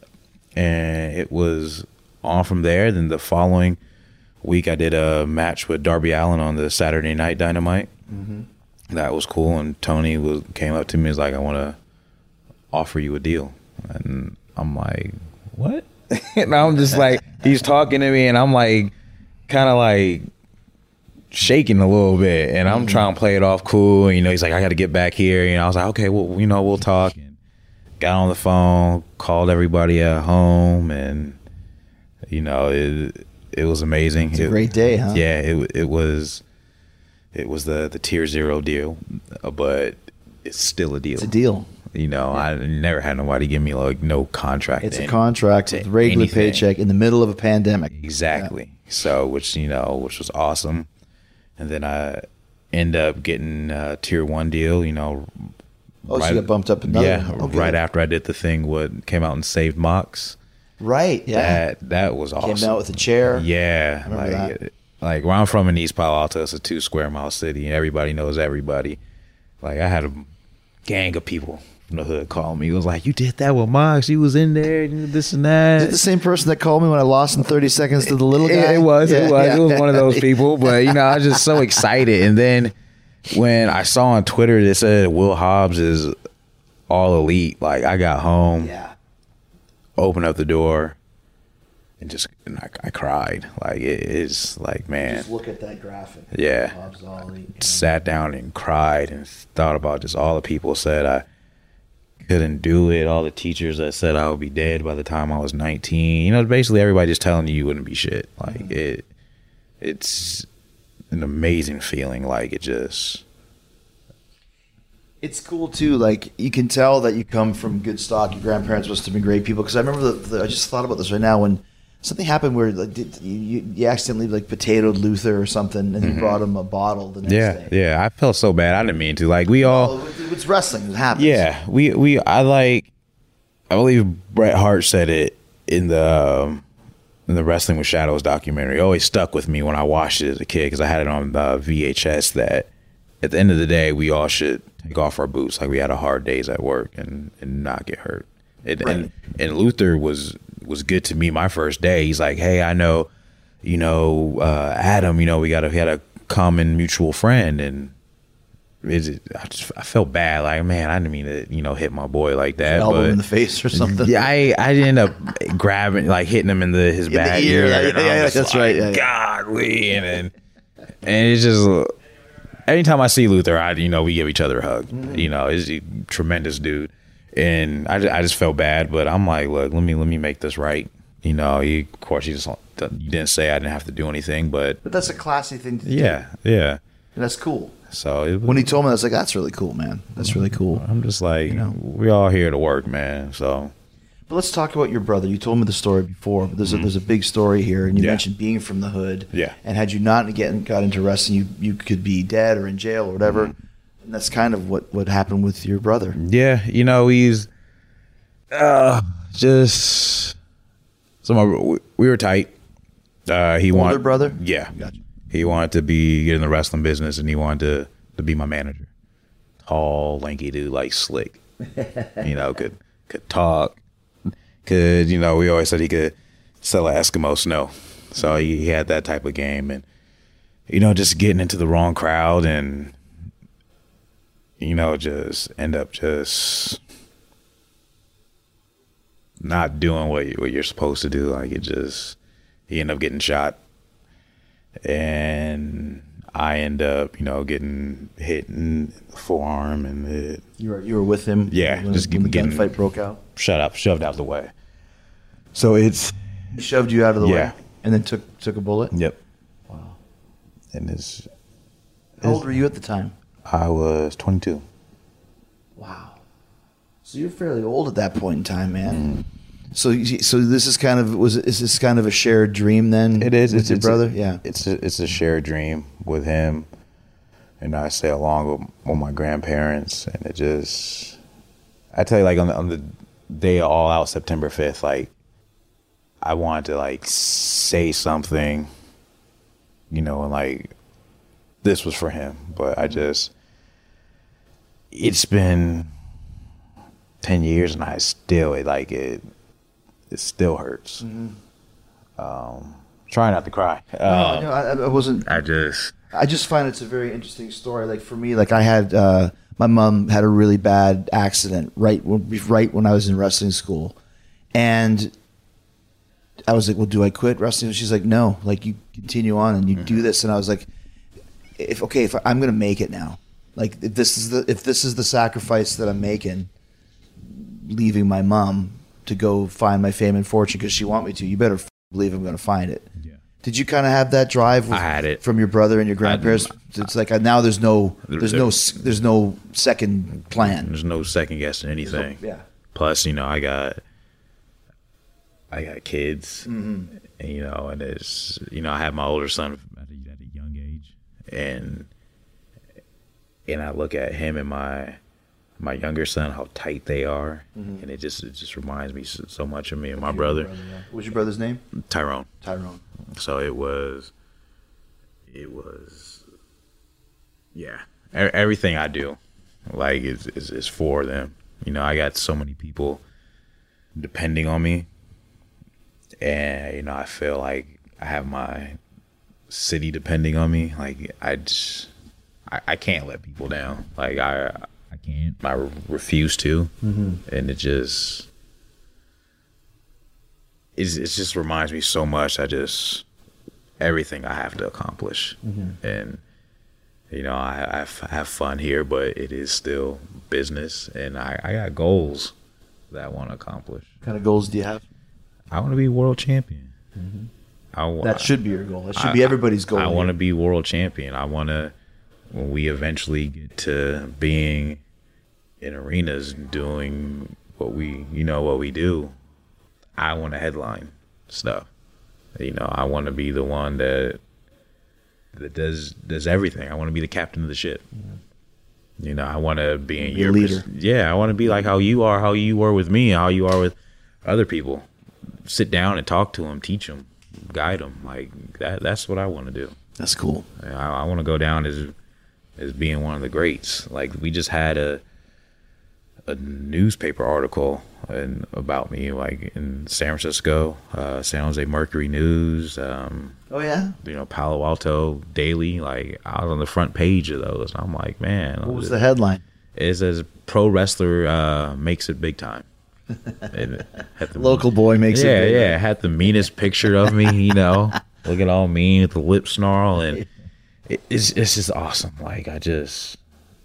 and it was on from there. Then the following week, I did a match with Darby Allin on the Saturday Night Dynamite. That was cool. And Tony came up to me and was like, I want to offer you a deal. And I'm like, what? And I'm just like, he's talking to me and I'm like, kind of like shaking a little bit. And I'm trying to play it off cool. And, he's like, I got to get back here. And I was like, okay, well, we'll talk. And got on the phone, called everybody at home. And, it was amazing. It's a great day, huh? Yeah, it was the tier 0 deal, but it's still a deal. It's a deal. I never had nobody give me like no contract. It's a contract with regular paycheck in the middle of a pandemic. Exactly. Yeah. So, which was awesome. And then I end up getting a tier 1 deal, so you got bumped up another. Yeah, okay. Right after I did the thing, what came out and saved Mox. Right. Yeah. That was awesome. Came out with a chair. Yeah. Like where I'm from in East Palo Alto, it's a 2 square mile city, and everybody knows everybody. Like I had a gang of people from the hood call me. It was like, you did that with Mox. You was in there, this and that. Is it the same person that called me when I lost in 30 seconds to the little guy? It was. It was one of those people. But I was just so excited. And then when I saw on Twitter that said Will Hobbs is all elite, like I got home, opened up the door, and I cried. Like it is like, man. Just look at that graphic. Yeah. Hobbs all elite. Sat down and cried and thought about just all the people said I couldn't do it. All the teachers that said I would be dead by the time I was 19. Basically everybody just telling you wouldn't be shit. Like it's an amazing feeling. Like it's cool too. Like you can tell that you come from good stock. Your grandparents must have been great people. Because I remember I just thought about this right now when something happened where like, you accidentally like potatoed Luther or something, and you brought him a bottle the next day. Yeah. I felt so bad. I didn't mean to. Like we all. It's wrestling. It happens. Yeah, I believe Bret Hart said it in the Wrestling with Shadows documentary. It always stuck with me when I watched it as a kid because I had it on VHS. That at the end of the day, we all should take off our boots. Like we had a hard days at work and not get hurt. And Luther was good to me my first day. He's like, hey, I know, Adam, we had a common mutual friend, and I felt bad. Like, man, I didn't mean to, hit my boy like that. Elbow him in the face or something. Yeah, I ended up grabbing, like hitting him in his back ear. Yeah, that's right. Yeah. Godly, and it's just anytime I see Luther, we give each other a hug. He's a tremendous dude. And I just felt bad, but I'm like, look, let me make this right. Of course, you didn't say I didn't have to do anything, but that's a classy thing to do. Yeah. And that's cool. So when he told me, I was like, that's really cool, man. That's really cool. I'm just like, we all here to work, man. So, but let's talk about your brother. You told me the story before, but there's a big story here, and you mentioned being from the hood. Yeah. And had you not got into wrestling, you could be dead or in jail or whatever. Mm-hmm. And that's kind of what happened with your brother. Yeah, he's just we were tight. He older brother. Yeah, gotcha. He wanted to get in the wrestling business, and he wanted to be my manager. Tall, lanky dude, like slick. Could talk. We always said he could sell an Eskimo snow. So he had that type of game, and just getting into the wrong crowd and. Just end up just not doing what you're supposed to do. Like he ended up getting shot, and I end up, getting hit in the forearm, and you were with him. Yeah, when just the getting gunfight broke out. Shoved out of the way. So he shoved you out of the way, yeah, and then took a bullet. Yep. Wow. And how old were you at the time? I was 22. Wow. So you're fairly old at that point in time, man. So this is kind of is this kind of a shared dream then? It is. With your brother? Yeah. It's a shared dream with him, and I stay along with my grandparents, and I tell you, like on the day of All Out, September 5th, like I wanted to like say something, and like. This was for him, but it's been 10 years and I still, it still hurts. Mm-hmm. Try not to cry. I wasn't. I just find it's a very interesting story. Like for me, like I had my mom had a really bad accident right when I was in wrestling school, and I was like, "Well, do I quit wrestling?" And she's like, "No, like you continue on and you do this." And I was like, "If I'm going to make it now, like if this is the sacrifice that I'm making, leaving my mom to go find my fame and fortune because she want me to, you better believe I'm going to find it." Yeah. Did you kind of have that drive? I had it from your brother and your grandparents. It's like now there's no second plan. There's no second guessing anything. Plus, you know, I got kids, and you know, and it's, you know, I have my older son at a young age, and I look at him and my younger son, how tight they are, and it just reminds me so much of me and my brother. What's your brother's name? Tyrone. So it was, yeah. Everything I do, like, is for them. You know, I got so many people depending on me, and you know, I feel like I have my city depending on me. Like I can't let people down. Like I can't. I refuse to, and it just reminds me so much. Everything I have to accomplish, and you know, I have fun here, but it is still business, and I got goals that I want to accomplish. What kind of goals do you have? I want to be world champion. That should be your goal. That should be everybody's goal. I want to be world champion. I want to, when we eventually get to being in arenas doing what we do, I want to headline stuff. You know, I want to be the one that does everything. I want to be the captain of the ship. You know, I want to be in your leader. Yeah, I want to be like how you were with me, how you are with other people. Sit down and talk to them, teach them, guide them. Like that's what I want to do. That's cool. I want to go down as being one of the greats. Like we just had a newspaper article about me, like in San Francisco, San Jose Mercury News. Oh yeah. You know, Palo Alto Daily. Like I was on the front page of those. I'm like, man. What was the headline? It says pro wrestler makes it big time. Local boy makes it big. Yeah, had the meanest picture of me, you know, looking all mean with the lip snarl, and it's just awesome. Like I just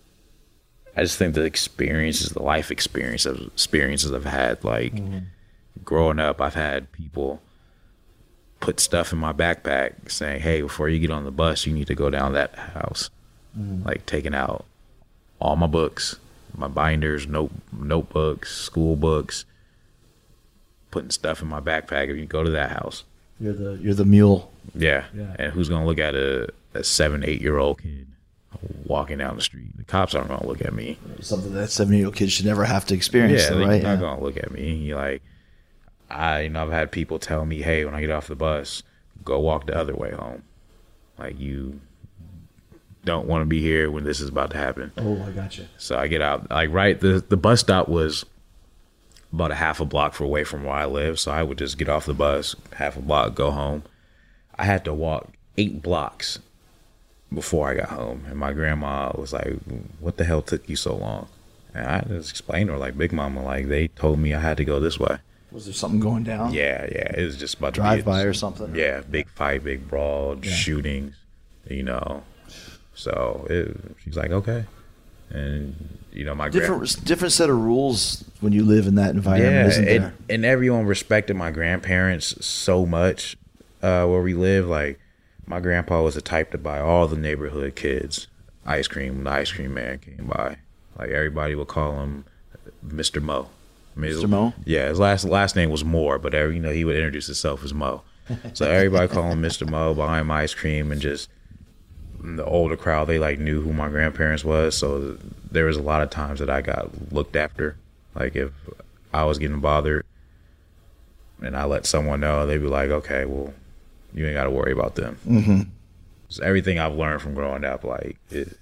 think the life experiences I've had, like growing up, I've had people put stuff in my backpack saying, "Hey, before you get on the bus, you need to go down that house," like taking out all my books, my binders, notebooks, school books, putting stuff in my backpack. If you go to that house, you're the mule. Yeah. And who's gonna look at a 7-8-year-old kid walking down the street? The cops aren't gonna look at me. Something that 7-8-year-old kid should never have to experience. Yeah, right? They're not gonna look at me. Like I've had people tell me, "Hey, when I get off the bus, go walk the other way home. Like you don't want to be here when this is about to happen." Oh, I gotcha. So I get out, like the bus stop was about a half a block away from where I live. So I would just get off the bus, half a block, go home. I had to walk 8 blocks before I got home. And my grandma was like, "What the hell took you so long?" And I just explained to her, like, "Big Mama, like they told me I had to go this way." Was there something going down? Yeah. It was just about drive by or something. Yeah, big fight, big brawl, shootings, you know. So she's like, "Okay," and you know, my different set of rules when you live in that environment, isn't there? And everyone respected my grandparents so much where we live. Like my grandpa was the type to buy all the neighborhood kids ice cream when the ice cream man came by. Like everybody would call him Mr. Mo. Mr. Mo? Yeah, his last name was Moore, but you know, he would introduce himself as Mo. So everybody called him Mr. Mo, buy him ice cream, and just the older crowd, they like knew who my grandparents was. So there was a lot of times that I got looked after. Like if I was getting bothered and I let someone know, they'd be like, "Okay, well, you ain't got to worry about them." So everything I've learned from growing up, like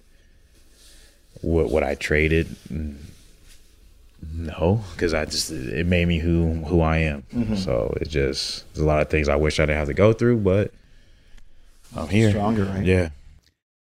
what I traded, no, because it made me who I am. So there's a lot of things I wish I didn't have to go through, but I'm here. Stronger, right? Yeah.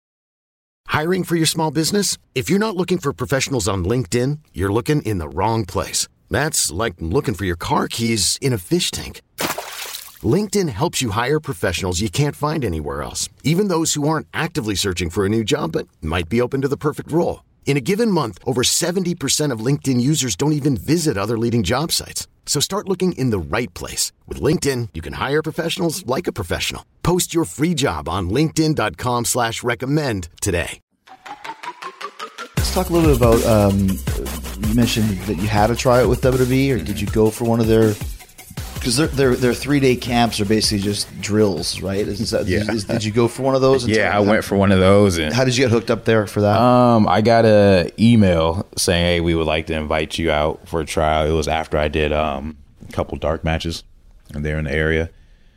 Hiring for your small business? If you're not looking for professionals on LinkedIn, you're looking in the wrong place. That's like looking for your car keys in a fish tank. LinkedIn helps you hire professionals you can't find anywhere else, even those who aren't actively searching for a new job but might be open to the perfect role. In a given month, over 70% of LinkedIn users don't even visit other leading job sites. So start looking in the right place. With LinkedIn, you can hire professionals like a professional. Post your free job on linkedin.com/recommend today. Let's talk a little bit about, you mentioned that you had a tryout with WWE, or did you go for one of their, because their 3-day camps are basically just drills, right? Did you go for one of those? Yeah, I went for one of those. And how did you get hooked up there for that? I got an email saying, hey, we would like to invite you out for a trial. It was after I did a couple dark matches there in the area.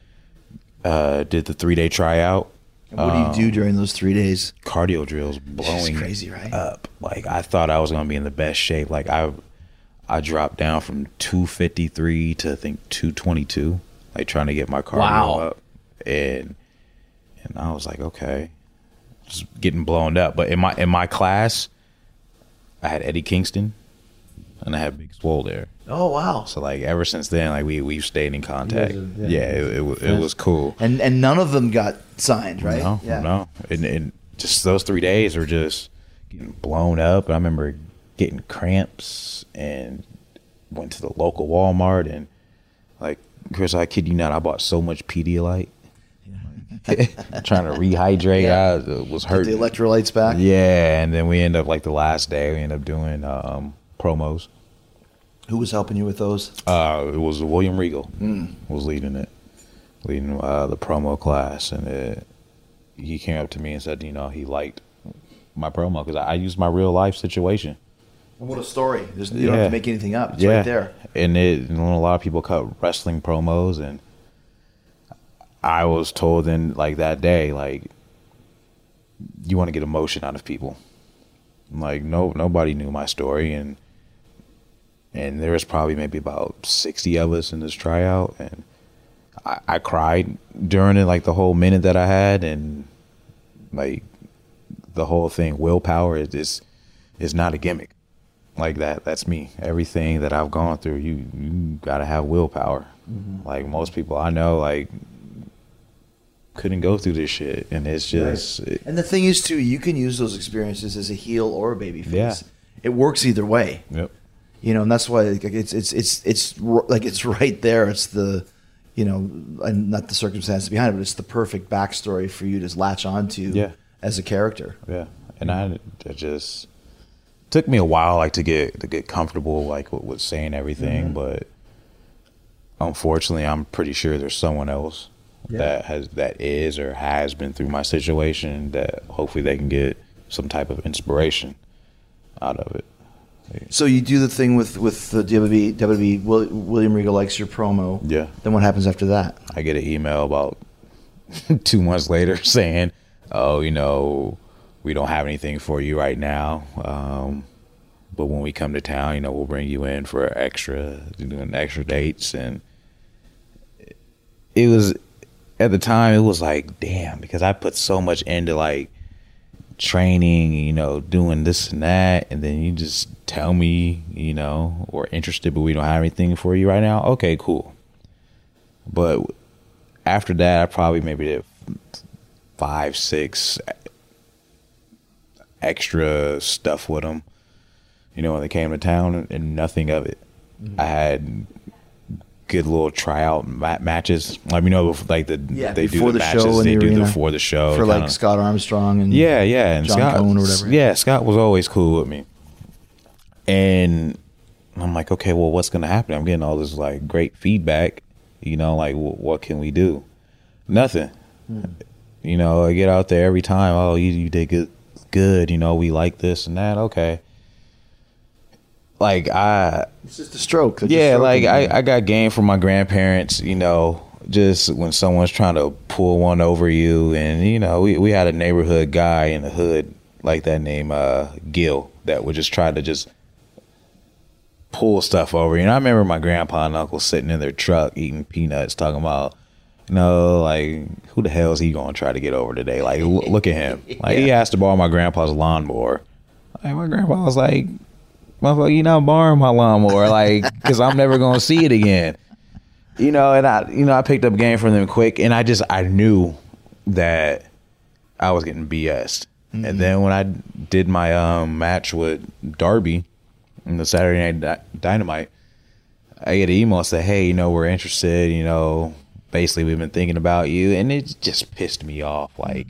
Did the 3-day tryout. And what do you do during those 3 days? Cardio drills, blowing crazy, right? up. Like, I thought I was going to be in the best shape. Like, I dropped down from 253 to I think 222, like trying to get my cardio up. And I was like, okay, just getting blown up. But in my class, I had Eddie Kingston and I had Big Swole there. Oh wow! So like ever since then, like we've stayed in contact. It was cool. And none of them got signed, right? No. And just those 3 days were just getting blown up. And I remember getting cramps and went to the local Walmart and like, Chris, I kid you not, I bought so much Pedialyte. Trying to rehydrate. I was hurt. The electrolytes back. Yeah, and then we end up like the last day we end up doing promos. Who was helping you with those? It was William Regal was leading the promo class, and he came up to me and said, he liked my promo because I used my real life situation. What a story! You don't have to make anything up. It's right there. And a lot of people cut wrestling promos, and I was told in like that day, like, you want to get emotion out of people. Like nobody knew my story, and there was probably maybe about 60 of us in this tryout, and I cried during it, like the whole minute that I had, and like the whole thing. Willpower is not a gimmick. Like that's me. Everything that I've gone through, you gotta have willpower. Mm-hmm. Like most people I know, like couldn't go through this shit, and it's just. Right. And the thing is, too, you can use those experiences as a heel or a baby face. Yeah. It works either way. Yep. And that's why it's like it's right there. It's the, and not the circumstances behind it, but it's the perfect backstory for you to latch onto as a character. Yeah, and it just took me a while, like to get comfortable, like with saying everything, but unfortunately, I'm pretty sure there's someone else that is or has been through my situation that hopefully they can get some type of inspiration out of it. So you do the thing with the WWE. William Regal likes your promo. Yeah. Then what happens after that? I get an email about 2 months later saying, "Oh, we don't have anything for you right now. But when we come to town, we'll bring you in for doing extra dates." And it was, at the time, it was like, damn, because I put so much into like training, doing this and that, and then you just tell me, we're interested, but we don't have anything for you right now. Okay, cool. But after that, I probably maybe did 5-6 extra stuff with them, when they came to town, and nothing of it. Mm-hmm. I had good little tryout matches. Like, like they do the matches show they the do arena before the show for like Scott Armstrong and and John Scott, Cone or whatever. Yeah, Scott was always cool with me, and I'm like, okay, well, what's gonna happen? I'm getting all this like great feedback. Like what can we do? Nothing. I get out there every time. Oh, you did good. We like this and that. Okay. Like it's just a stroke. I got game from my grandparents, just when someone's trying to pull one over you, and we had a neighborhood guy in the hood like that named Gil that would just try to just pull stuff over. I remember my grandpa and uncle sitting in their truck eating peanuts, talking about, You know, like, who the hell is he going to try to get over today? Like, look at him. Like, he asked to borrow my grandpa's lawnmower. Like, my grandpa was like, motherfucker, you're not borrowing my lawnmower, like, because I'm never going to see it again. You know, and I picked up game from them quick, and I knew that I was getting BS'd. Mm-hmm. And then when I did my match with Darby in the Saturday Night Dynamite, I get an email and say, hey, you know, we're interested, you know, basically we've been thinking about you. And it just pissed me off. Like,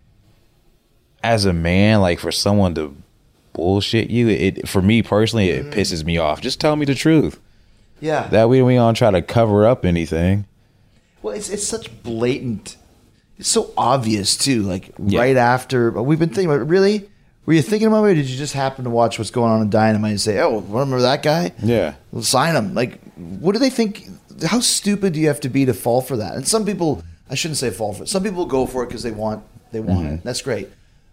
as a man, like, for someone to bullshit you, for me personally, it pisses me off. Just tell me the truth. Yeah. That way we don't try to cover up anything. Well, it's such blatant. It's so obvious too. Like right after we've been thinking about it. Really, were you thinking about it, or did you just happen to watch what's going on in Dynamite and say, "Oh, remember that guy? Yeah, we'll sign him." Like, what do they think? How stupid do you have to be to fall for that? And some people, I shouldn't say fall for it. Some people go for it because they want it. That's great.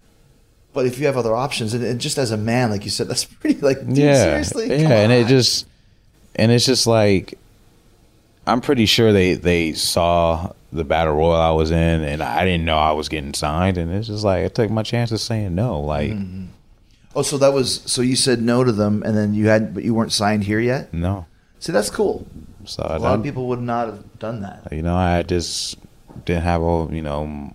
But if you have other options, and just as a man, like you said, that's pretty like, dude, seriously, yeah, and it's just like, I'm pretty sure they saw the battle royal I was in, and I didn't know I was getting signed, and it's just like I took my chances saying no. Like, oh, so you said no to them, and then but you weren't signed here yet. No. See, that's cool. So a lot of people would not have done that. You know, I just didn't have all, you know,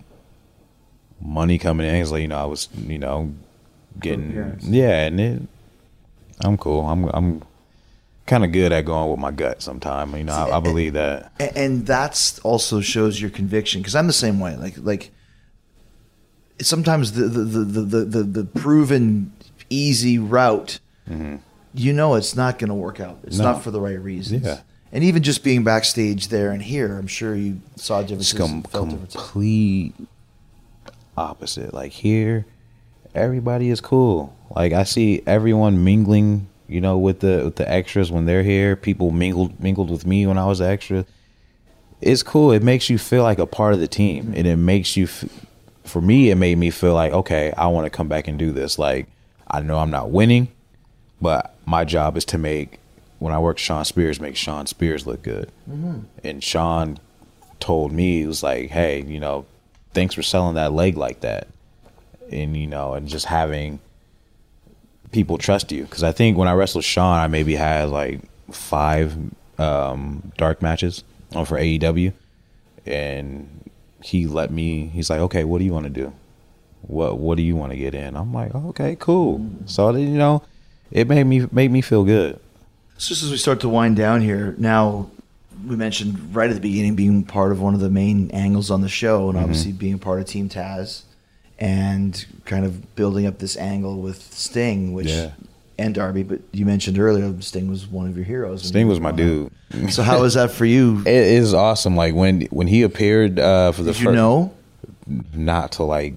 money coming in. It's like, you know, I was, you know, getting and I'm cool. I'm kind of good at going with my gut sometimes. You know, I believe that. And that's also shows your conviction, because I'm the same way. Like sometimes the proven easy route, you know, it's not going to work out. It's not for the right reasons. Yeah. And even just being backstage there and here, I'm sure you saw differences. Complete opposite. Like, here, everybody is cool. Like, I see everyone mingling, you know, with the extras when they're here. People mingled with me when I was an extra. It's cool. It makes you feel like a part of the team, and it makes you. For me, it made me feel like, okay, I want to come back and do this. Like, I know I'm not winning, but my job is to make, when I work Sean Spears, make Sean Spears look good. And Sean told me, he was like, hey, you know, thanks for selling that leg like that. And, you know, and just having people trust you. Because I think when I wrestled Sean, I maybe had like 5 dark matches for AEW. And he let me, he's like, okay, what do you want to do? What do you want to get in? I'm like, okay, cool. So, you know, it made me feel good. So just as we start to wind down here, now we mentioned right at the beginning being part of one of the main angles on the show, and obviously being part of Team Taz, and kind of building up this angle with Sting, which and Darby. But you mentioned earlier Sting was one of your heroes. Sting was my dude. So how was that for you? It is awesome. Like when he appeared for the first, you know, not till like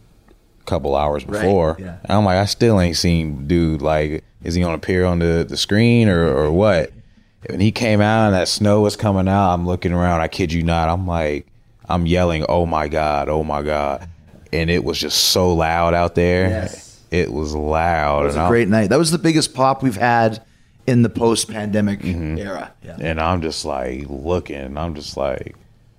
a couple hours before. Right. Yeah. And I'm like, I still ain't seen dude. Like, is he gonna appear on the screen or what? When he came out and that snow was coming out, I'm looking around. I kid you not. I'm like, I'm yelling, "Oh my god! Oh my god!" And it was just so loud out there. Yes. It was loud. It was a great night. That was the biggest pop we've had in the post-pandemic era. Yeah. And I'm just like looking. I'm just like,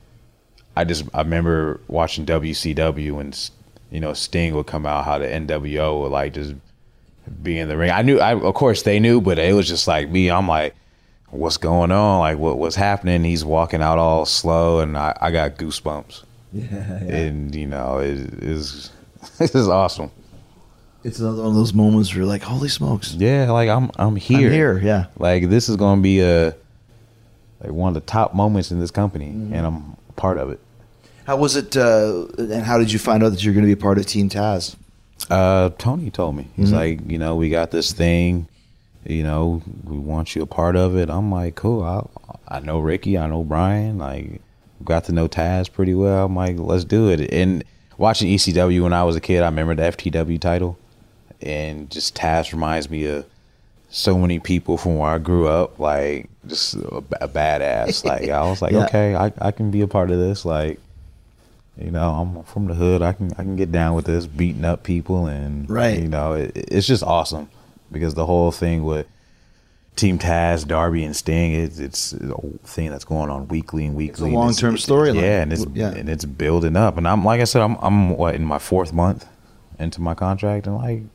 I remember watching WCW and, you know, Sting would come out, how the NWO would like just be in the ring. Of course they knew, but it was just like me. I'm like, what's going on? Like, what's happening? He's walking out all slow, and I got goosebumps. Yeah. And, you know, this is awesome. It's another one of those moments where you're like, holy smokes. Yeah, like I'm here. I'm here, yeah. Like, this is going to be one of the top moments in this company, and I'm a part of it. How was it, and how did you find out that you're going to be a part of Team Taz? Tony told me. He's like, you know, we got this thing, you know, we want you a part of it. I'm like, cool. I know Ricky, I know Brian, like, got to know Taz pretty well. I'm like, let's do it. And watching ECW when I was a kid, I remember the FTW title, and just Taz reminds me of so many people from where I grew up, like, just a badass. Like, I was like, okay, I can be a part of this. Like, you know, I'm from the hood. I can get down with this, beating up people, and you know, it's just awesome, because the whole thing with, Team Taz, Darby, and Sting. It's a thing that's going on weekly and weekly. It's a long-term storyline. Yeah, and it's building up. And I'm like I said, I'm what, in my 4th month into my contract, and like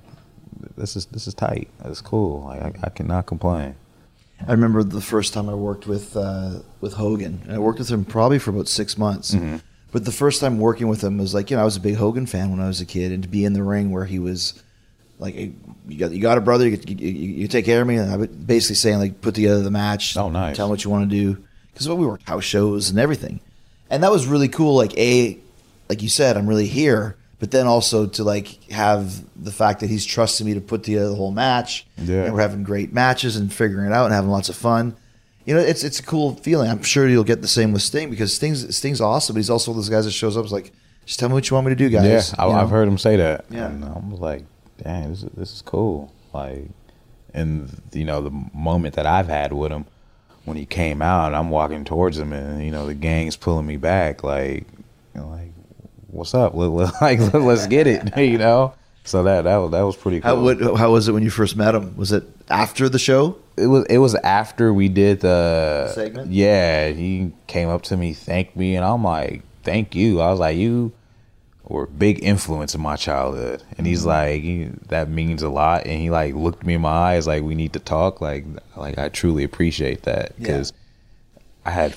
this is tight. It's cool. Like I cannot complain. I remember the first time I worked with Hogan, and I worked with him probably for about 6 months. Mm-hmm. But the first time working with him was like, I was a big Hogan fan when I was a kid, and to be in the ring where he was like, you got a brother, you take care of me, and I would basically saying like, put together the match. Oh, nice. Tell him what you want to do, because we worked house shows and everything, and that was really cool. Like like you said, I'm really here. But then also to like have the fact that he's trusting me to put together the whole match, and we're having great matches and figuring it out and having lots of fun. It's a cool feeling. I'm sure you'll get the same with Sting, because Sting's awesome. But he's also one of those guys that shows up, is like, just tell me what you want me to do, guys. Yeah, I've heard him say that. Yeah, and I was like, dang, this is cool. Like, and the moment that I've had with him when he came out, I'm walking towards him, and the gang's pulling me back, like. What's up? Let's get it. So that was pretty cool. How was it when you first met him? Was it after the show? It was after we did the segment. Yeah, he came up to me, thanked me, and I'm like, "Thank you." I was like, "You were a big influence in my childhood," and he's like, "That means a lot." And he like looked me in my eyes, like, "We need to talk." Like I truly appreciate that, because I had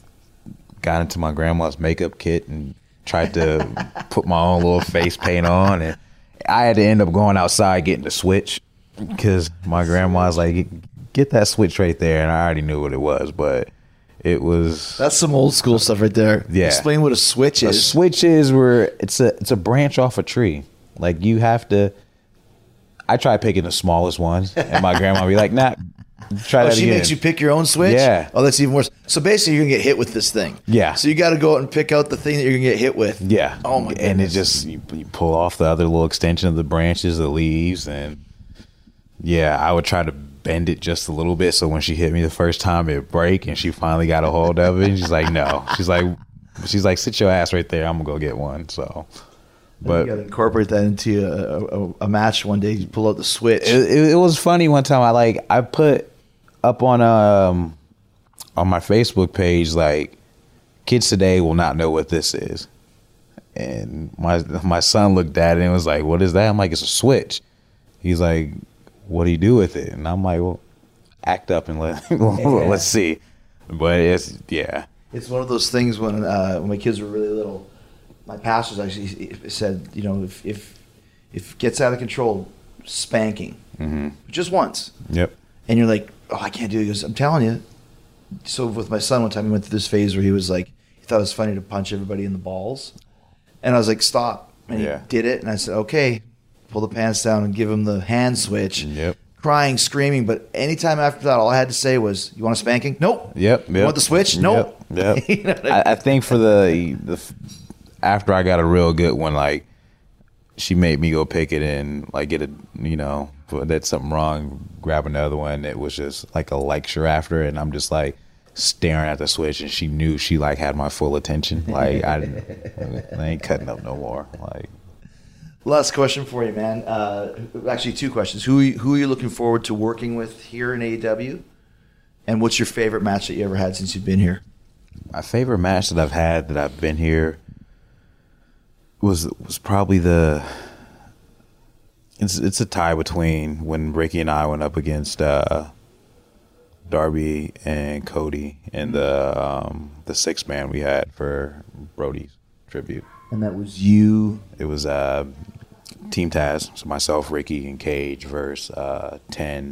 got into my grandma's makeup kit and tried to put my own little face paint on, and I had to end up going outside getting the switch, because my grandma's like, get that switch right there, and I already knew what it was, but that's some old school stuff right there. Yeah. Explain what a switch is. A switch is where it's a branch off a tree. Like, you have to. I tried picking the smallest ones, and my grandma would be like, "Nah, try that she again." makes you pick your own switch? Yeah. Oh, that's even worse. So basically, you're going to get hit with this thing. Yeah. So you got to go out and pick out the thing that you're going to get hit with. Yeah. Oh, my goodness. And it just, you pull off the other little extension of the branches, the leaves, and yeah, I would try to bend it just a little bit, so when she hit me the first time, it'd break, and she finally got a hold of it, and she's like, no. She's like, sit your ass right there. I'm going to go get one, so. But you got to incorporate that into a match one day. You pull out the switch. It was funny one time. I put up on my Facebook page, like, kids today will not know what this is, and my son looked at it and was like, "What is that?" I'm like, "It's a switch." He's like, "What do you do with it?" And I'm like, "Well, act up and let's see." But it's one of those things when my kids were really little. My pastors actually said, if it gets out of control, spanking, just once. Yep. And you're like, "Oh, I can't do it." He goes, "I'm telling you." So with my son, one time he went through this phase where he was like, he thought it was funny to punch everybody in the balls, and I was like, "Stop!" And he did it, and I said, "Okay." Pull the pants down and give him the hand switch. Yep. Crying, screaming, but anytime after that, all I had to say was, "You want a spanking?" "Nope." Yep. You want the switch? "Nope." Yep. You know what I mean? I think for the after I got a real good one, like, she made me go pick it and like get a, if I did something wrong, grab another one. It was just like a lecture after, and I'm just like staring at the switch, and she knew she like had my full attention. Like, I ain't cutting up no more. Like, last question for you, man. Actually, two questions. Who are you looking forward to working with here in AEW? And what's your favorite match that you ever had since you've been here? My favorite match that I've had that I've been here was probably it's a tie between when Ricky and I went up against Darby and Cody in the 6-man we had for Brody's tribute. And that was you? It was Team Taz, so myself, Ricky, and Cage versus 10.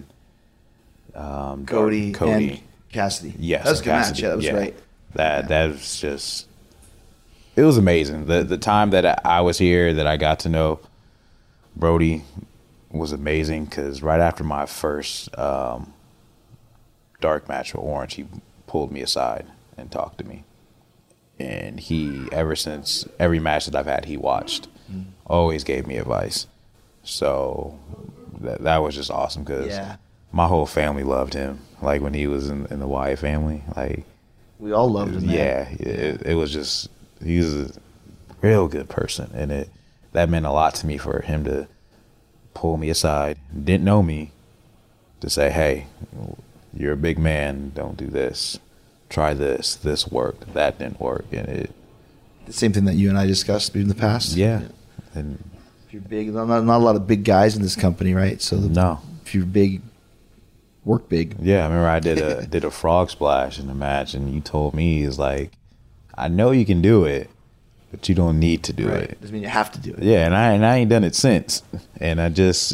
Cody and Cassidy. Yes, that was a good match. Yeah, that was great. That was just. It was amazing. The time that I was here, that I got to know Brody, was amazing, because right after my first dark match with Orange, he pulled me aside and talked to me. And he, ever since every match that I've had, he watched, always gave me advice. So that was just awesome, because my whole family loved him. Like, when he was in the Wyatt family, like, we all loved him. Yeah, it was just. He was a real good person, and that meant a lot to me for him to pull me aside. Didn't know me, to say, hey, you're a big man, don't do this. Try this. This worked. That didn't work. And it. The same thing that you and I discussed in the past. Yeah. And if you're big, not a lot of big guys in this company, right? So no. If you're big, work big. Yeah, I remember I did a frog splash in the match, and you told me, is like, I know you can do it, but you don't need to do it. Doesn't mean you have to do it. Yeah, and I ain't done it since. And I just,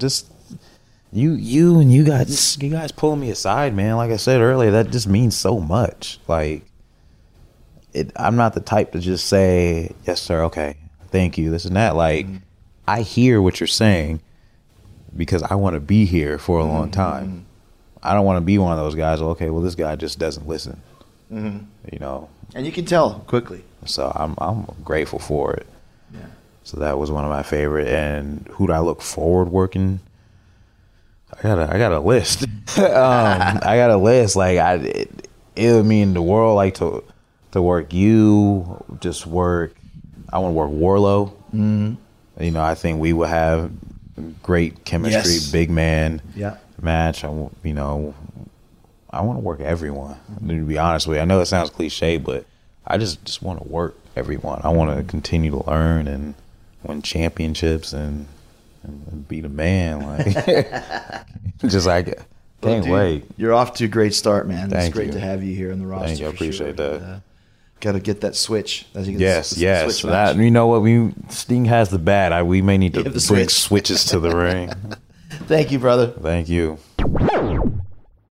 you guys pulling me aside, man. Like I said earlier, that just means so much. Like, I'm not the type to just say, yes, sir, okay, thank you, this and that. Like, I hear what you're saying because I want to be here for a long time. I don't want to be one of those guys, okay, well, this guy just doesn't listen. And you can tell quickly. So I'm grateful for it. Yeah. So that was one of my favorite. And who do I look forward working? I got a list. I got a list. Like it would mean the world. Like to work you, just work. I want to work Warlow. I think we would have great chemistry. Yes. Big man. Yeah. Match. I want to work everyone. To be honest with you, I know it sounds cliche, but I just want to work everyone. I want to continue to learn and win championships and be the man. Like, just like, can't wait. You're off to a great start, man. Thank it's great you. to have you here on the roster. Thank you. I appreciate that. Got to get that switch. Yes. So that, you know what? Sting has the bat. We may need to bring switches to the ring. Thank you, brother. Thank you.